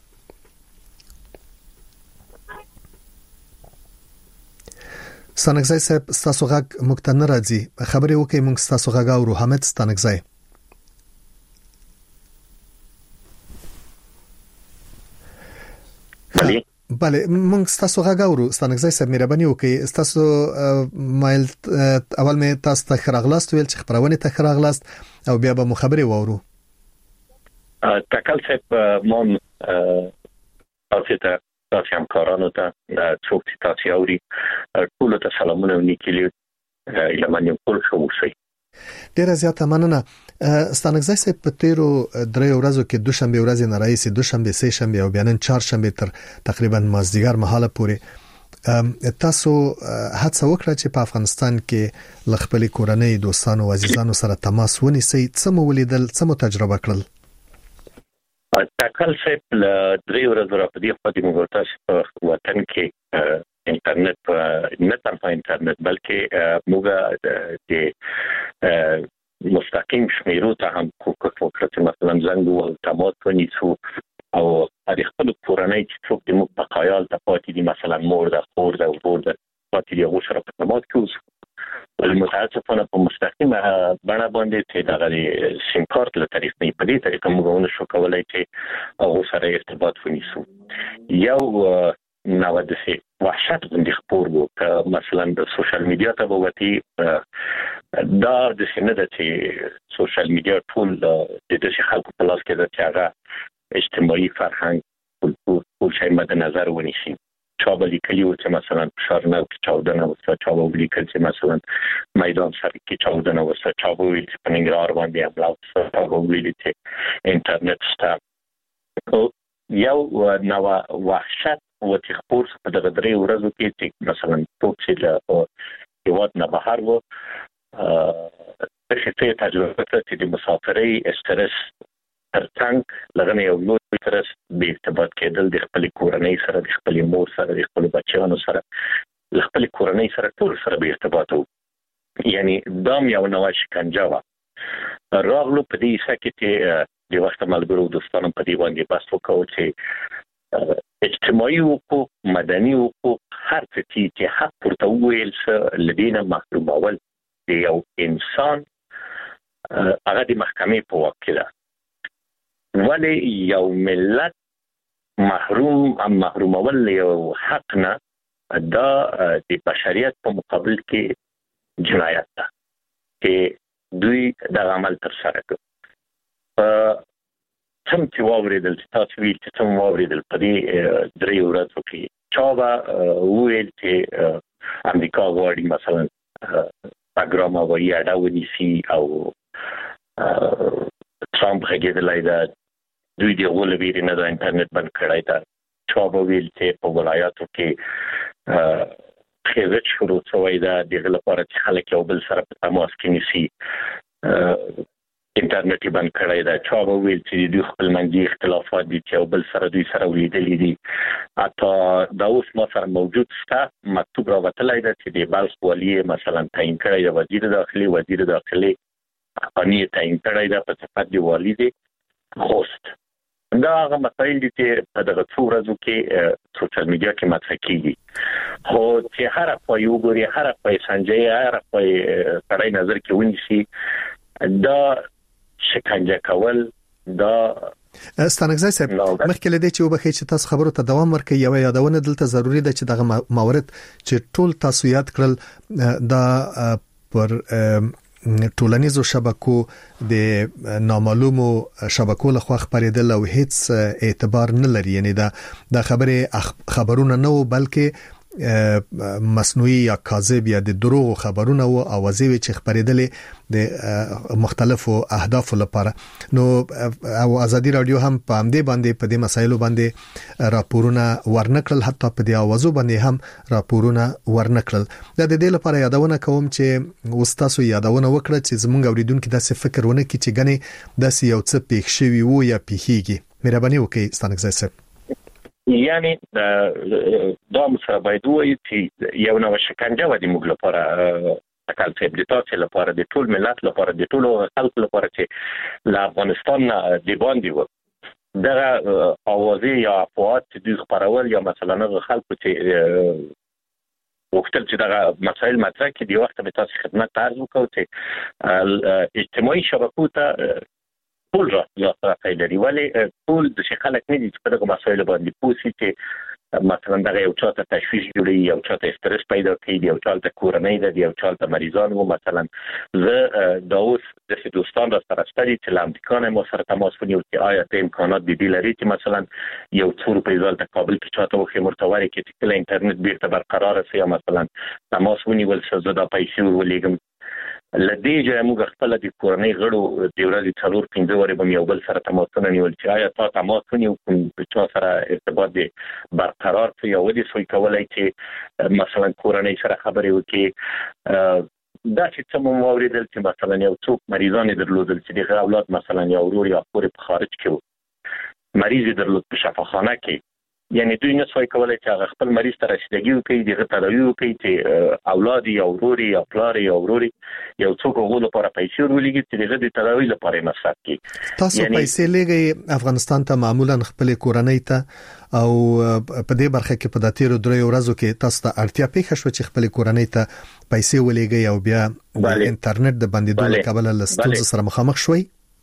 ستانکزی صاحب تاسو غږ مکتن راځي خبرې وکي موږ تاسو غږ او حامد ستانکزی بله بله موږ تاسو غږ او ستانکزی صاحب مهرباني وکي تاسو مایل اول مې تاسو ته خراغلاست ویل چې خبرونه ته خراغلاست او بیا به مو خبرې واورو تکل صاحب مون تاسو ته تاسو هم کارانو ته څوک چې تاسو اوري ټول ته سلامونه ونیکلی لمنې ټول شو شي ډیره زیاته مننه ستانکزی صاحب په تیرو درې ورځو کې دوشنبه ورځ نه راځي دوشنبه سه شنبه او بیا نن چهارشنبه تر تقریبا مازدیګر مهاله پورې تاسو هڅه وکړه چې په افغانستان کې لخپلې کورنۍ دوستانو او عزیزانو سره تماس ونیسئ څه مو ولیدل څه مو تجربه کړل تکل صاحب له درې ورځې را په دې خو د موږ په وطن کې انټرنیټ نه تنها انټرنیټ بلکې موږ د مستقیم شمیرو ته هم کوکټ وکړه چې مثلا زنګ او تماس ونیسو او د خپل کورنۍ چې څوک د موږ په خیال ته پاتې دي مثلا مور ده خور ده ورور ده پاتې دي هغه سره په تماس کې اوسو متاسفانه په مستقیمه بڼه باندې چې دغه سیم کارت له طریق نه په دې طریقه موږ ونه شو کولای چې هغه سره ارتباط ونیسو یو نو د سي وحشت باندې خبر وو ک مثلا د سوشل میډیا ته وتی دا د سینه د چې سوشل میډیا ټول د دې خلکو په لاس کې د هغه اجتماعي فرهنګ ټول شي مد نظر ونیسي چابلی کلیو چې مثلا شارنه کې چاودنه وسه چابلی کلی چې مثلا میدان سر کې چاودنه وسه چابوي چې په ننګرهار باندې حمله وسه چابوي چې انټرنیټ ستا یو نو وحشت او تخپور په دغه درې ورځو کې چې مثلا ټول چې له هیواد نه بهر وو په شته تجربه چې د مسافرۍ استرس ترڅنګ لغنه یو لوی استرس به ارتباط کېدل د خپل کورنۍ سره د خپل مور سره د خپل بچیانو سره د خپل کورنۍ سره ټول سره به ارتباط وو یعنی دام یو نوې شکنجه وا راغلو په دې سکه چې د وخت ملګرو دوستانو په دې باندې بحث وکړو چې اجتماعي حقوق مدني حقوق هر څه چې حق ورته ویل څه لدينا محرومول دی یو انسان هغه د محکمې په واک کې ده ولی یو ملت محروم ام محرومول یو حق نه دا د بشریت په مقابل کې جنایت ده چې دوی د عمل تر سره کوي څم چې واوریدل تاسو ویل چې څم واوریدل په دې درې ورځو کې چا ویل چې امریکا غواړي مثلا پروګرام او یاده ونیسي او ټرمپ هغه دا دوی دی ولویر نه د انټرنیټ بند کړای دا چا ویل چې په ولایاتو کې خېزت شروع شوی دا د لپاره چې خلک یو بل سره په تماس کې نيسي انټرنیټ باندې کړای دا چا ویل چې دوی خپل منځي اختلافات دي چې یو بل سره دوی سره ولیدلې دي اته دا اوس ما سره موجود شته مکتوب راوتلای دا چې د بلخ والی مثلا تعیین کړی د وزیر داخلي وزیر داخلي اني تعیین کړی دا په صفت دی والی دی خوست دا هغه مسایل دي چې په دغه څو ورځو کې سوشل میډیا کې مطرح کیږي خو چې هر په یو ګوري هر په سنجي هر په کړای نظر کې ونیسي دا شکنجه کول دا ستانکزی صاحب مخکې لدی چې وبخې چې تاسو خبرو ته دوام ورکړئ یو یادونه دلته ضروری ده چې دغه موارد چې ټول تاسو یاد کړل دا پر ټولنیزو شبکو د نامعلومو شبکو له خوا خبرېدل او هیڅ اعتبار نه لري، یعنی دا د خبره خبرونه نه و بلکې مصنوعي یا کاذب یا د دروغ خبرونه او اوازې چې خبرېدلې د مختلفو اهداف لپاره. نو او ازادي رادیو هم په همدې باندې په دې مسایلو باندې راپورونه ورنکړل، حتی په دې اوازو باندې هم راپورونه ورنکړل. دا د دې لپاره یادونه کوم چې استاسو یادونه وکړه چې زمونږ اوریدونکو داسې فکر ونه کړي چې ګنې داسې یو څه پیښ شوی وو یا پیښیږي. مهرباني وکړئ ستانګزای صاحب. یعنی دا مسره باید وایي چې یو نوع شکنجه و د موږ لپاره تکل صاحب د تاسو لپاره د ټول ملت لپاره د ټول خلکو لپاره چې له افغانستان نه د باندې و دغه اوازې یا افواهات چې دوی خپرول یا مثلا خلکو چې وختل چې دغه مسایل مطرح کړي د وخت به تاسو خدمت ته عرض وکړو چې اجتماعي شبکو ته ټول راځي لري، ولی ټول د خلک نه دي چې په دغه مسایلو باندې پوښتنه چې مثلا دغه یو چاته تشویش جوړي، یو چاته استرس پیدا کوي، یو چاته کورنۍ ده، یو چاته مریضان وو. مثلا زه دا اوس د دوستان را سره ستړي چې لامدکان ما سره تماس ونیو چې آیا ته امکانات د دې لري چې مثلا یو څو روپۍ ځل ته کابل کې چاته وخی مرتوري کې چې کله انټرنیټ بیرته برقرار شي یا مثلا تماس ونیول څه زدا پیسې ورولېږم. لدې چې موږ خپل د کورنۍ غړو د ورځې څلور پنځه ورې به یو بل سره تماسونه نیول چې آیا تا تماس ونیو کوم چا سره ارتباط دی برقرار څه یو دې سوی کولای چې مثلا کورنۍ سره خبرې وکړي. دا چې څه مو اوریدل چې مثلا یو څوک مریضان درلودل چې دغه اولاد مثلا یو ورور یا خور په خارج کې مریض درلود په شفاخانه کې، یعنی دوی نه سوی کولای چې هغه خپل مریض ته رسیدګي وکړي، دغه تداوی وکړي چې اولاد یا ورور یا پلار یا ورور یو څوک غو لپاره پیسې ورولېږي چې دغه د تداوی لپاره مصرف کړي. تاسو پیسې لګي افغانستان ته معمولا خپل کورنۍ ته او په دې برخه کې په داتیرو درې ورځو کې تاسو ته اړتیا پیښ شو چې خپل کورنۍ ته پیسې ولېږي او بیا د انټرنیټ د بندیدو له کبله لستونزو سره مخامخ شوي؟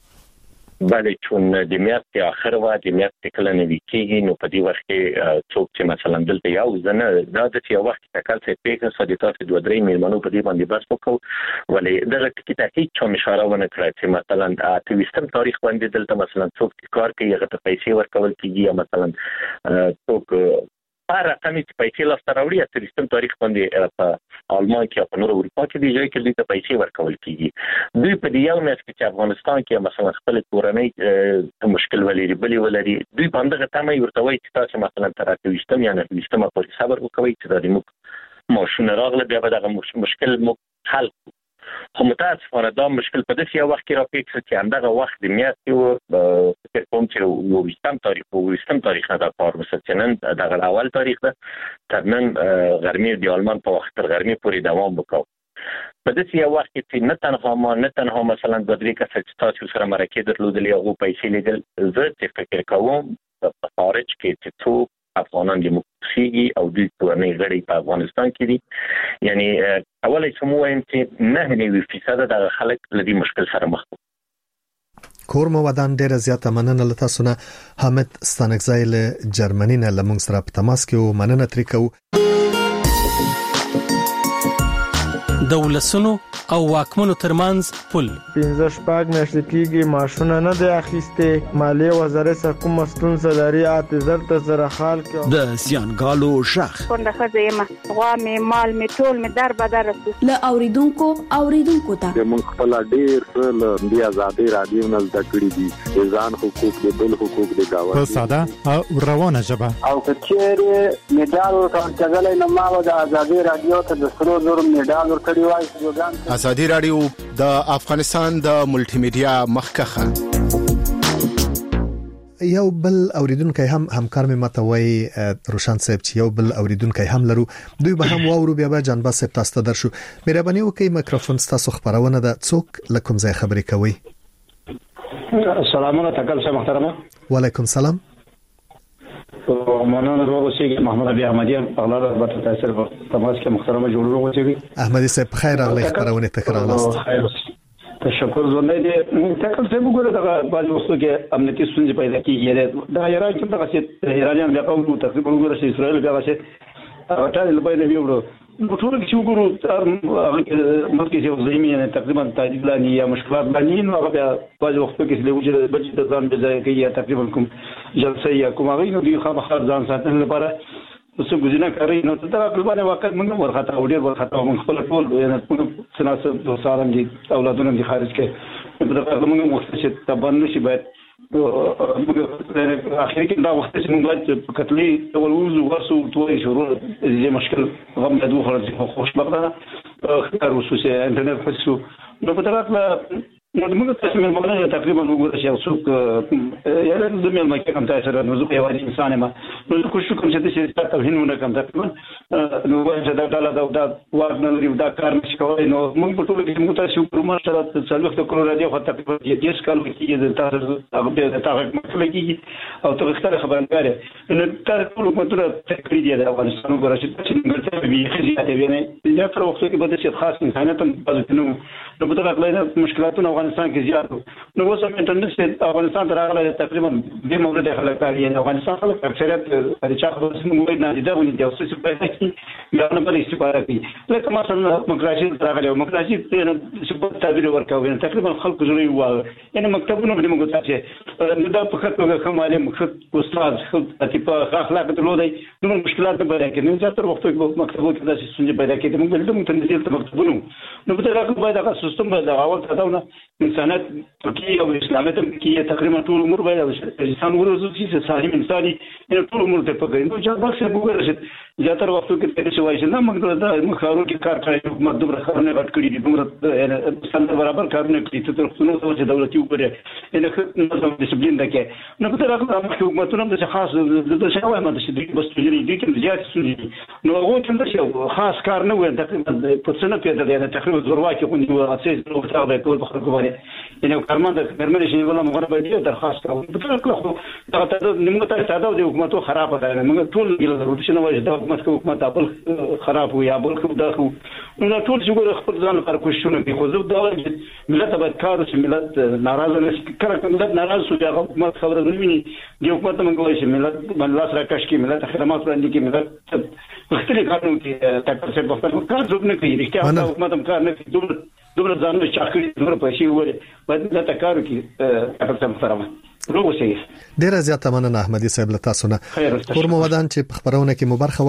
بله، چون د میاشتې اخر و د میاشتې کله نوي کېږي، نو په دې وخت کې څوک چې مثلا دلته یو ځنه دا د یو وخت تکل څه پیښه سو د تاسو دوه درې میلمنو په دې باندې بس وکړو، ولی دغه ټکی ته هیڅ چا اشاره ونه کړه چې مثلا اته ویشتم تاریخ باندې دلته مثلا څوک کار کوي هغه ته پیسې ورکول کیږي یا مثلا څوک هر رقمي چې پیسې لاسته راوړي اته ویشتم تاریخ باندې په آلمان کې او په نور اروپا کې دی ځای کې دوی ته پیسې ورکول کیږي. دوی په دې یو میاشت کې چې افغانستان کې مثلا خپل کورنۍ ته مشکل ولري بلی ولري، دوی باندې تمه ورته وایي چې تاسو مثلا تر اته ویشتم یا نه ویشتم پورې صبر وکوي چې د موږ ماشونه راغله بیا به دغه مشکل مو حل. خو متاسفانه دا مشکل په داسې یو وخت کې راپېښ شو چې همدغه وخت د میاشتې و فکر کوم چې اووه ویشتم تاریخ اووه ویشتم تاریخ نه دا کار وشو چې نن دغه اول تاریخ ده تر نن غرمې د آلمان په وخت تر غرمې پورې دوام وکړ. په داسې یو وخت کې چې نه تنها ما نه تنها مثلا دوه درې کسه چې تاسو سره مرکې درلودلې هغو پیسې لیدل، زه چې فکر کوم په خارج کې چې څوک افغانان د مخکېږي او دوی کورنۍ غړي په افغانستان کې دي، یعنی اولای سمو وایم چې نه نوي فیصد د خلک لدی مشکل سره مخ دي. کور مو ودان ډیره زیاته مننه له تاسو نه. حامد ستانکزای له جرمني نه لمونږ سره په تماس کې او مننه ترې کوو. د ولسونو او واکمنو ترمنځ پل پنځه شپږ میاشتې کېږي ماشونه نه دی اخیستې، مالیې وزارت سره کومه ستونزه لري اته زر ته زره خال کې د زیانګالو شخ څنګه ښځه یم غوا مې مال مې ټول مې در بدر رسو له اوریدونکو اوریدونکو ته موږ خپل ډیر څه له دې ازادي رادیو نه زده کړی دي، ځان حقوق دي بل حقوق دي گاوه په ساده او روانه ژبه او کچېره میډال ورکړل کېدل نه ما د ازادي رادیو ته د سرو زر میډال ورکړی وای. ازادي رادیو د افغانستان د ملټي میډیا مخکخه. یو بل اوریدونکو هم همکار مې متوي روشن صاحب چې یو بل اوریدونکو هم لرو، دوی به هم واورو بیا به جنبه صاحب تاسو ته درشو. مهرباني وکړئ میکروفون تاسو خبرونه ده، څوک لکم ځای خبرې کوي؟ السلام علیکم تکل صاحب محترمه. وعلیکم السلام. مولانا روغوسي محمد ابي احمدي الله رب تاثیر په تماس کې محترمه جوړ روغوسي. احمدي صاحب خیر اغلی خبرونه تکرار لاست. تشکر زونه دي تکل صاحب ګوره دا باندې وختو کې امنیتي ستونزې پیدا کیږي. دا ایران کې دا چې ایرانیان د قوم تقریبا وګوره چې اسرائیل بیا چې اټال په دې ویوړو نو ټول چې وګورو مخکې یو ځایمه تقریبا تعدیل لانی یا مشکلات لانی نو هغه بیا په وخت کې چې وجود بچی د ځان په ځای کې یا تقریبا کوم جلسه یا کوم هغه نو دی خامخا ځان ساتل لپاره څه ګزینه کوي نو دا په باندې واقع موږ ورخته او ډیر ورخته موږ خپل ټول یعنی سناسب دوسارم دي اولادونه دي خارج کې په دغه موږ وخت چې تبن شي باید اخر کې دا وخت چې موږ باید کتلې اول وزو ورسو توي شروع دې مشکل غم د دوه خلک خوشبختانه اختیار وسوسه انټرنیټ حسو نو په دغه نو موږ تاسو مې مونږ تقریبا وګورئ چې څوک یاره د مې ما کې کوم تاسو نو زه یو انسان ما نو زه کوشش کوم چې چې تاسو هینونه کوم تقریبا نو وایي چې دا ډاله دا دا ورنه لري دا کار نشي کولای نو موږ په ټول کې موږ تاسو کوم سره څلور وخت کول راځي خو تقریبا یې کال کې د تاسو هغه د تاسو مسله کې او تاسو ښه خبرګار نو تاسو ټول کومه تکړه دي د افغانستان وګورئ چې څنګه به خزي ته ویني دا تر وخت کې به د خاص انسانیت په نو نو په دغه لاره مشکلاتونه افغانستان کې زیات نو اوس هم انټرنیټ افغانستان ته راغلی تقریبا د مورد خلک کاری نه افغانستان خلک اکثریت د چا خبرې موږ نه دي دا ونی د اوسې په پای کې یا نه پر استفاده کوي لکه مثلا مکراشي راغلی مکراشي چې په تعبیر ورکوي تقریبا خلک زوري وایي یعنی مکتبونه به موږ تاسو نو دا په خاطر کومه مخ استاد خپل په اخلاق درلودي نو مشکلات به راکې نو زه تر وخت کې مکتبو کې داسې څه پیدا کېږي موږ د موږ تنظیم ته مکتبونه نو په دغه باید هغه سیستم به د اول تداونه انسانیت کې او اسلاميت کې تقریبا ټول عمر باید انسان ورزو چې سالم انساني ټول عمر ته پکې نو چې دا څه وګورئ چې تر وخت کې تاسو وایي چې نه موږ د مخارو کې کار کوي حکومت دومره خبرونه غټ کړی دي دومره څنګه برابر کارونه کوي چې تر څو نو چې دولتي وګړي ان نظم ډیسپلین دکې نو په دغه حکومتونو د خاص د شاوه ماده چې دوی بس تجربه دي چې زیات سولې نو هغه څنګه خاص کار نه وي تقریبا په څنګه پیدا دي تقریبا زورواکي خو نیو اساس نو تابع کول په خلکو باندې یعنی کارمند مرمنه شي ولا مغرب دی درخواست کوي په ټول خو دا ته نیمه ته تاسو د حکومت خراب ده موږ ټول ګل ضرورت شنو وایي دا حکومت کو حکومت بل خراب وي یا بل خو دا خو نو ټول چې خپل ځان لپاره کوششونه کوي خو زه دا وایم ملت به کار چې ملت ناراضه نشي کړه ملت ناراض شو دا حکومت خبره نه ویني دی حکومت موږ وایي چې ملت باندې لاس راکش کې ملت خدمات وړاندې کې ملت مختلف قانون کې تاسو په خپل کار ځوب نه کوي رښتیا حکومت هم کار نه کوي دومره دومره ځانونه چاکري دومره پیسې وړي باید دا کار کې تاسو محترمه روسي ډیر زیاته مننه احمدي صاحب له تاسو نه کور مو ودان چې په خبرونه کې مبارخه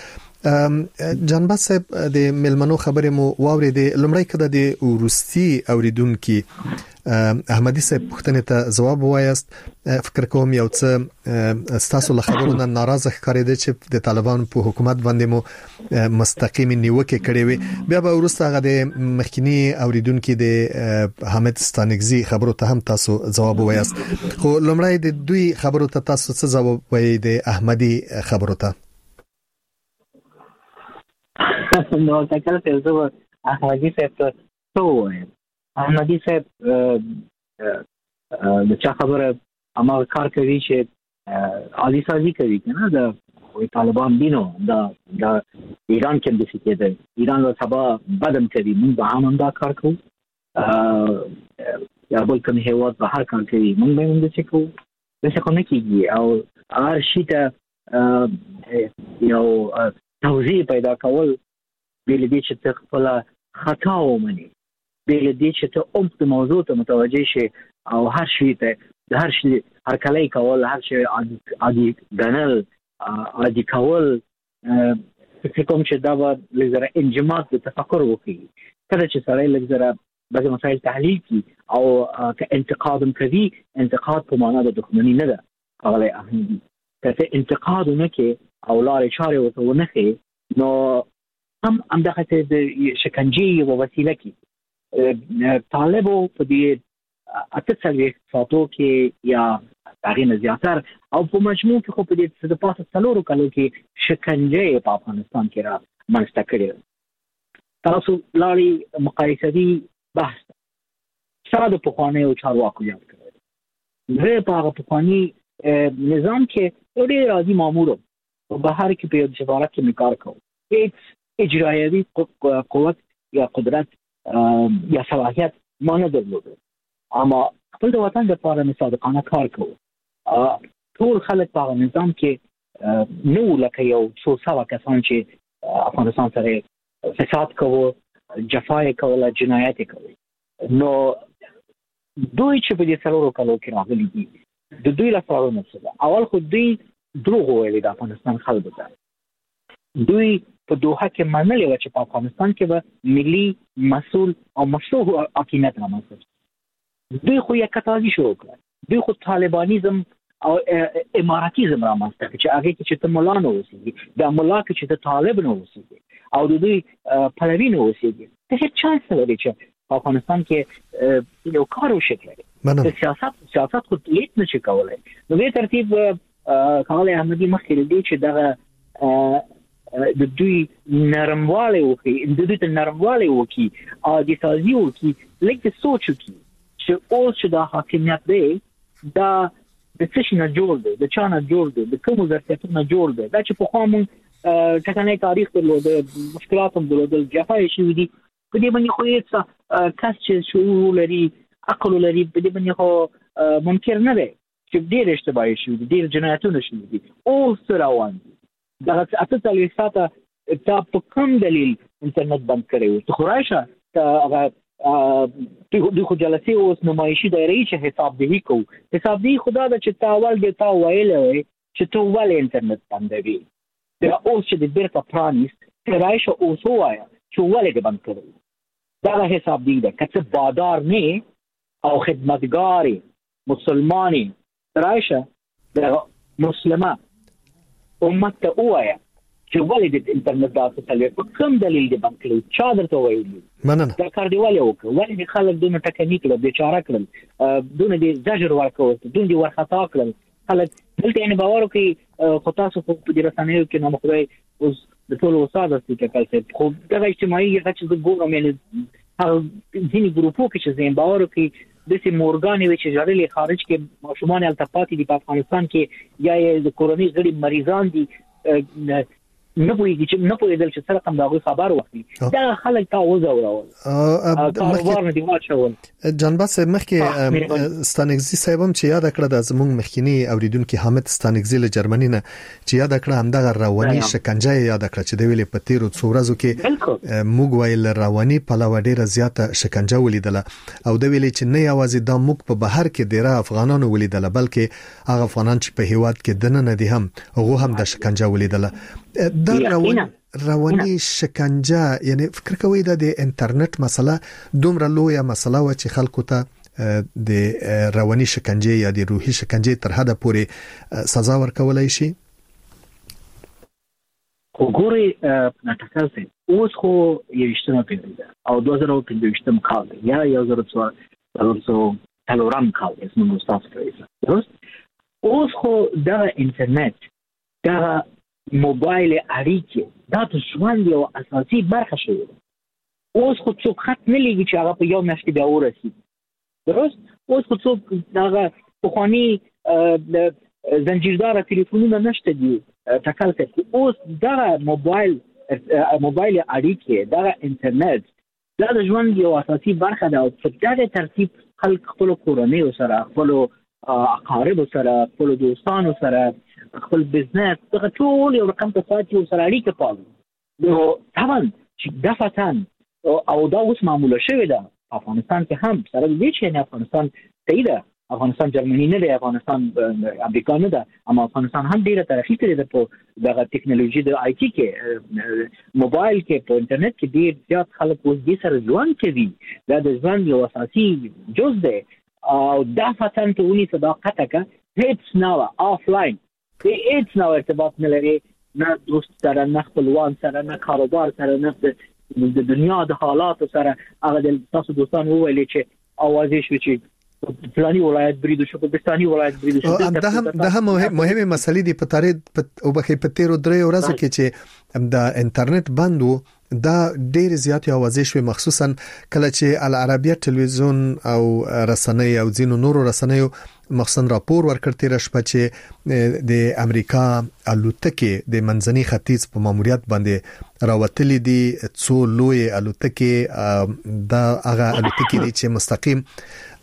واخسته جنبه صاحب د ملمنو خبرې مو واورېدې لمړی کده د ورستي اوریدونکو احمدي صاحب پښتنه ته جواب وایست فکر کوم یو څه تاسو له خبرونو ناراضه ښکارېده چې د طالبان په حکومت باندې مو مستقیم نیوکه کړې وي بیا به ورسته هغه د مخکینی اوریدونکو د حامد ستانګزي خبرو ته هم تاسو جواب وایست خو لمړی د دوی خبرو ته تاسو څه جواب وایي د احمدي خبرو ته نو تکل ته زه احمدي صاحب ته څه وایم احمدي صاحب د چا خبره اما کار کوي چې عالی سازي کوي کنه د طالبان دینو دا د ایران کې د څه کېده ایران له سبا بدم کوي موږ به هم دا کار کوو یا بل کوم هیواد به هر کار کوي موږ به هم د څه کوو د څه کوم کېږي او هر شي ته یو توضیح پیدا کول بل دې چې ته خپل خطا ومني بل دې چې ته اوم د موضوع ته متوجه شي او هر شي ته د هر شي هر کله کول هر شي عادي غنل عادي کول فکر کوم چې دا به لږه انجماد د تفکر وکړي کله چې سړی لږه بعض مسائل تحلیل کی او که انتقاد کوي انتقاد په معنا د دښمنی نه ده هغه اهمي که انتقاد نه کې او لارې چارې ورته ونه خي نو هم همدغه د شکنجه او وسیله کې طالبو په دې اته ساتو کې یا تاریخ زیاتر او په مجموع کې خو په دې د پاسه څلورو کلو کې شکنجه په افغانستان کې را منځته کړې تاسو لاري مقایسوي بحث سره د پخوانی او چارواکو یاد کړل زه په هغه پخوانی نظام کې یو ډېر عادي مامور او بهر کې په سفارت کې کار کوم هیڅ اجرایوي قوت یا قدرت یا صلاحیت ما نه درلود اما خپل د وطن لپاره مې صادقانه کار کوم ټول خلک په نظام کې نو لکه یو څو سوا کسان چې افغانستان سره فساد کوو، جفای کوله، جنایت کوي. نو دوی چې په دې سلورو کالو کې راغلي دي د دوی لپاره نه اول خو دوی دروغ ویلي د افغانستان خلکو ته. دوی په دوحه کې منلې و چې په افغانستان کې به ملي مسؤل او مشروع حاکمیت رامنځته شي. دوی خو یې کتازي شروع کړه. دوی خو طالبانیزم او اماراتیزم رامنځته کړ چې هغه کې چې ته مولا نه اوسېږي، د مولا کې چې ته طالب نه اوسېږي او د دوی پلوي نه اوسېږي. ته هیڅ چانس نه لري چې په افغانستان کې یو کار وشي. سیاست سیاست خو هیڅ نشي کولای. نو به ترتیب کاله احمدي مخکې دی چې دغه د دوی نرمواله وکي، د دوی ته نرمواله وکي او د سازي وکي، لکه سوچ وکي چې اوس چې د حاکمیت دی دا د څه نه جوړ دی، د چا نه جوړ دی، د کوم ظرفیتونو نه جوړ دی. دا چې په خو موږ ټکنۍ تاریخ درلود، مشکلات هم درلود، جفای شوي دي. په دې باندې خو هیڅ کس چې شعور لري، عقل لري، په دې باندې خو ممکن نه دی چې ډېر اشتباهي شوي دي، ډېر جنایتونه شوي دي. اوس روان دي. دغه اته څلوېښت ساعته تا په کوم دلیل انټرنیټ بند کړی و؟ ته خو راشه هغه دوی خو جلسې اوس نمایشي دایرې چې حسابدهي کوو. حسابدهي خو دا ده چې تا اول دې تا ویلی وی چې ته ولې انټرنیټ بندوي. بیا اوس چې د بیرته پرانیست ته راشه اوس ووایه چې ولې دې بند کړی. دغه حسابدهي ده. که څه بادار نه او خدمتګار مسلمانی راشه د مسلمه امت ته ووایه چې ولې د انټرنیټ داسې تلوي، په کوم دلیل دې بند کړی، چا درته ویلي؟ مننه. دا کار دی ولې وکړه؟ ولې دې خلک دونه ټکني کړل، بیچاره کړل، دونه دې زجر ورکول، دونه دې ورخطا کړل خلک. دلته یعنې باور وکړئ خو تاسو خو په دې رسنیو کې نام خدای اوس د ټولو استاد استي ککل صاحب خو دغه اجتماعي هغه چې زه ګورم یعنې هغه ځینې ګروپو کې چې زه باور وکړئ داسې مورګانې وي چې ژړلې خارج کې ماشومان هلته پاتې دي په افغانستان کې، یا یې د کورنۍ غړي مریضان دي، نه پوهېږي چې نه پوهېدل چې څه رقم د هغوی خبر واخلي. دغه خلک تا وځورول، کاروبار نه دې واچول. جانباز صاحب مخکې ستانکزي صاحب هم چې یاد کړه د زموږ مخکینی اوریدونکو حامد ستانکزي له جرمني نه چې یاد کړه همدغه رواني شکنجه یاد کړه چې د ویلې په تیرو څو ورځو کې موږ ویل رواني پلوه ډیره زیاته شکنجه ولیدله او د ویلې چې نه یوازې د موږ په بهر کې ډیره افغانانو ولیدله بلکې هغه افغانان چې په هیواد کې دننه دي هم هغه هم د شکنجه ولیدله. دا رواني رواني شکنجه یعنی فکر کوي دا د انټرنیټ مسله دومره لویه مسله و چې خلکو ته د رواني شکنجه یا د روحي شکنجه تر حده پورې سزا ورکولای شي. وګورئ نټکل سي اوس خو یوشتمه پیډه او دوه زره پنځویشتم کال دی یا یو زره څلور تلورم کال دی نو تاسو کوي. اوس خو دا انټرنیټ دا موبایل اړیکې دا د ژوند یو اساسي برخه شوې ده. اوس خو څوک خط نه لګي چې هغه په یو میاشت کې بیا ورسېږي. درست؟ اوس خو څوک هغه پخواني زنجیرداره تلیفونونه نشته دي ټکل کوي. اوس دغه موبایل موبایل اړیکې دغه انټرنیټ دا د ژوند یو اساسي برخه ده او په دغه ترتیب خلک خپل کورنۍ سره خپل اقارب سره خپل دوستانو سره خپل بزنس دغه ټول یو رقم ته ساتي او سره اړیکه پالي. نو طبعا چې دفتن او دا اوس معموله شوې ده افغانستان کې هم سره دې چې نه افغانستان صحیح ده، افغانستان جرمني نه دی، افغانستان امریکا نه ده، اما افغانستان هم ډیره ترقی کړې ده په دغه ټکنالوژي د آی ټي کې، موبایل کې، په انټرنیټ کې ډیر زیات خلک اوس دې سره ژوند کوي. دا د ژوند یو اساسي جز دی او دا فتن ته ونی صداقت کا هیڅ نه آفلاین هیڅ نه ارتباط نه لري، نه دوست سره، نه خپلوان سره، نه کاروبار سره، نه د دنیا د حالاتو سره. هغه د تاسو دوستان وویل چې اوازې شو چې فلاني ولایت بریدو شو، په بستاني ولایت بریدو شو. دا هم دا هم مهمه مسلې دي په تاریخ او بخې په تیرو درې ورځو کې چې د انټرنیټ بندو دا ډېر زیات اوازې شوې، مخصوصا کله چې العربیه ټلویزیون او رسنۍ او ځینو نورو رسنیو مخصوصا راپور ورکړ تیر شپه چې د امریکا الوتکې د منځني ختیځ په ماموریت باندې راوتلې دي. څو لوی الوتکې دا هغه الوتکې دي چې مستقیم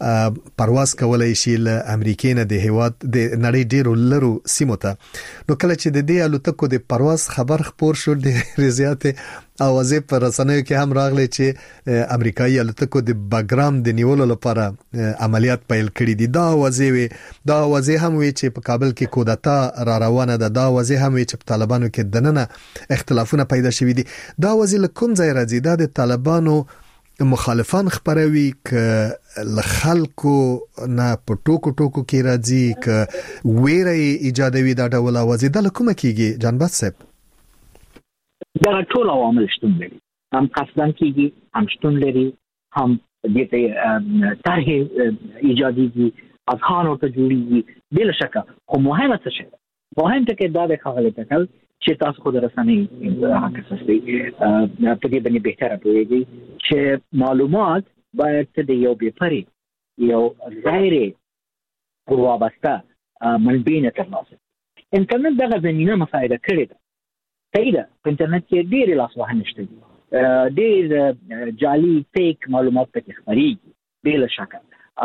پرواز کولای شي له امریکا نه د هیواد د نړۍ ډیرو لرو سیمو ته. نو کله چې د دې الوتکو د پرواز خبر خبر شو د ریاضیات اوازې پر رسنیو کې هم راغلي چې امریکایي الوتکو د باګرام د نیولو لپاره عملیات پیل کړي دي. دا اوازې وي دا اوازې هم وي چې په کابل کې کودتا را روانه ده. دا اوازې هم وي چې په طالبانو کې دننه اختلافونه پیدا شوي دي. دا اوازې له کوم ځای راځي؟ دا د طالبانو مخالفان خبروي ک له خلکو نه په ټوکو ټوکو کې راځي ک ویره ایجادوي دا ډول اوازې د کومه کیږي جانباز صاحب؟ دا ټول عوامل شتون لري، هم قصدن کیږي، هم شتون لري، هم د دې طرح ایجادي اذهان او تجویزي بلا شک. خو مهمه څه شي مهم ته کې دا د خغل تکل چې تاسو خو درسنی حق اساسي په دې باندې بهتره پوهیږي چې معلومات باید د یو بهپري یو غیر وابسته منبع نه ترلاسه. انټرنیټ دغه زمينه مساعده کړې ده. صحیح ده، په انټرنیټ کې ډېر لاسوهنه شته دي، ډېر جعلي فیک معلومات پکې خپرېږي بلا شک.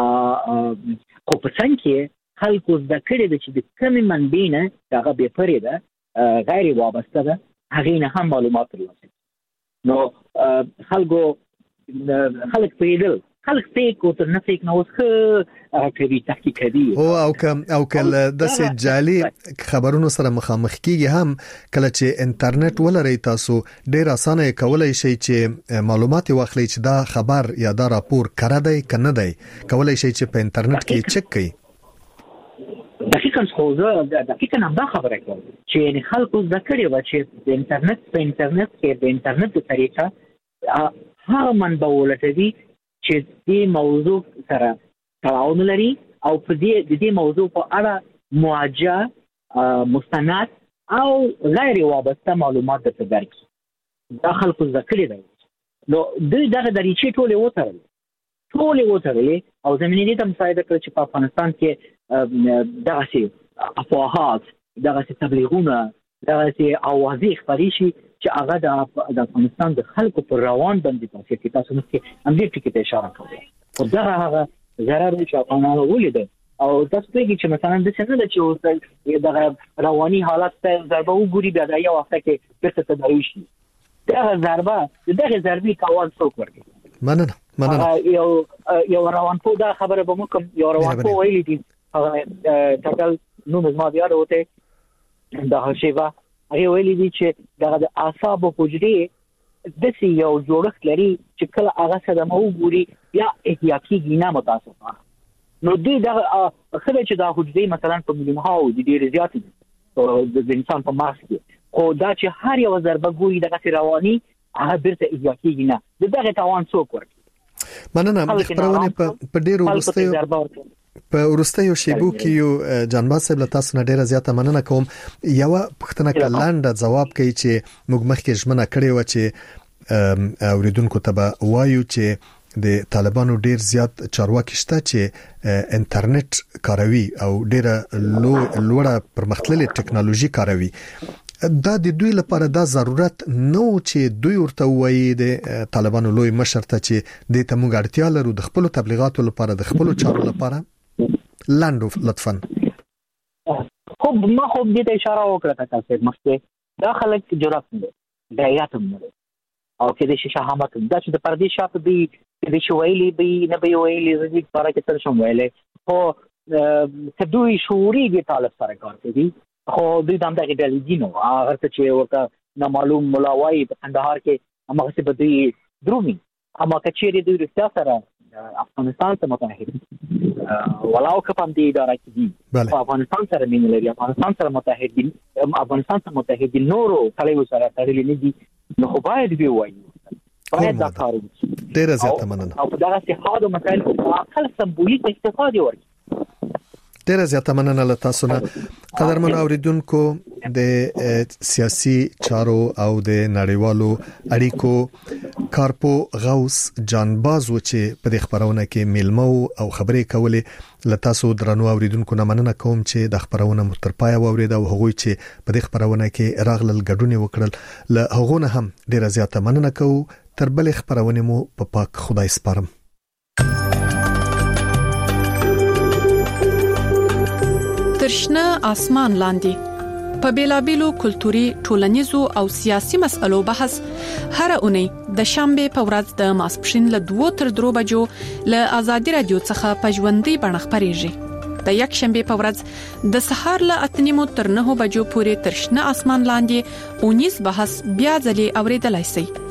خو په څنګه کې خلکو زده کړې ده چې د کومې منبع نه هغه بهپري ده غیر وابسته ده، هغه نه هم معلومات ترلاسه. نو خلکو خلک پیدل خلک فیک او تر نه فیک نو څه کوي تحقیق کوي او او کم او کله د سه جالي خبرونو سره مخامخ کیږي. هم کله چې انټرنیټ ولري تاسو ډیر اسانه کولای شئ چې معلومات واخلئ چې دا خبر یا دا راپور کړه دی کنه دی. کولای شئ چې په انټرنیټ کې چک کړئ. دقیقاً خو زه دقیقاً هم دا خبره کوم چې خلکو زده کړي و چې د انټرنیټ په انټرنیټ کې د انټرنیټ په طریقه هغه منبع ولټوي چې دې موضوع سره تړاو لري او په دې د دې موضوع په اړه موجه مستند او غیر وابسته معلومات درکړي. دا خلکو زده کړي دي. نو دوی دغه دریچې ټولې وتړلې ټولې وتړلې او زمینه دې ته مساعده کړې چې په افغانستان کې دغه سي افواهات دغه سي تبلیغونه دغه سي اوازې خپرې شي چې هغه د افغانستان د خلکو پر روان باندې تاثیر کوي. تاسو نو کې هم دې ټکی ته اشاره کوئ. خو دا هغه ضرر چې افغانانو ولید او تاسو ته چې مثلا د څه نه چې د رواني حالت ته ضربه وګوري بیا د یو وخت کې پرته تداوی شي. دا ضربه دغه ضربې کاوان څوک ورکړي؟ مننه مننه. یو یو روانپو دا خبره به موږ یو روانپو ویلي دي هغه تکل نو مزما بیا وروته دا شیبه هغه ویلي دي چې دغه د اعصاب حجرې د سی یو جوړښت لري چې کله هغه صدمه وګوري یا احتیاطي نه متاسفه. نو دې دغه خله چې دا حجرې مثلا په مليونه او د ډېر زیات د انسان په مغز کې خو دا چې هر یو ضربه ګوري دغه رواني هغه بیرته احتیاطي نه دغه توان څوک ورکړي. مننه. خبرونه په ډېر وروستیو په وروستیو شیبو کې یو جانباز صاحب له تاسو نه ډیره زیاته مننه کوم. یو پښتنه کلاند جواب کوي چې موږ مخکې ژمنه کړې و چې اوریدونکو ته به وایو چې د طالبانو ډیر زیات چارواکي شته چې انټرنیټ کاروي او ډیره لوړه پرمختللې ټکنالوژي کاروي. دا د دوی لپاره دا ضرورت نو چې دوی ورته وایي د طالبانو لوی مشر ته چې د تموږ اړتیا لرو د خپل تبلیغاتو لپاره د خپل چارو لپاره لاندو لطفاً. خو ما خو دې ته اشاره وکړه تاسو مخکې دا خلک جرأت نه غیرت نه او کې د شهامت دا چې د پردي شاته دی د شویلي به نه به ویلي زدي لپاره کې تل شوم ویلې خو کدوې شعوري دي طالب سره کار کوي. خو دوی دام دغه ډلې دي نو هغه چې ورته نامعلوم ملاوي په کندهار کې هغه څه به دوی درومي اما کچېری دوی رښتیا سره افغانستان ته متحد ولاو کپم دی اداره کې دي افغانستان سره مين لري افغانستان سره متحد دي افغانستان سره متحد دي نورو کلیو سره تړلې نه دي نو خو باید به وایي باید دا کار وشي. ډیره زیاته مننه. او دا چې هغه مسایل په خپل سمبولیک استفاده ورکړي. ډیره زیاته مننه له تاسو نه. قدرمن اوریدونکو د سیاسي چارو او د نړیوالو اړیکو کارپو غوث جانباز و چې په دې خبرونه کې میلمو او خبرې کولې له تاسو درنو اوریدونکو نه مننه کوم چې د خبرونه متر پای واورید او هغوی چې په دې خبرونه کې راغلل ګډون وکړل له هغه نه هم ډیره زیاته مننه کوم. تر بل خبرونه مو په پاک خدای سپارم. ترشنه اسمان لاندې په بیلابیلو کلتوري، ټولنیزو او سیاسي مسألو بحث هر اونۍ د شنبه په ورځ د ماسپښین له دوه تر درو بجو له آزادي رادیو څخه په ژوندۍ بڼه خبرېږي. د یک شنبه په ورځ د سهار له اته نیمو تر نه بجو پورې ترشنه اسمان لاندې اونیز بحث بیا ځلې اوریدلای شئ.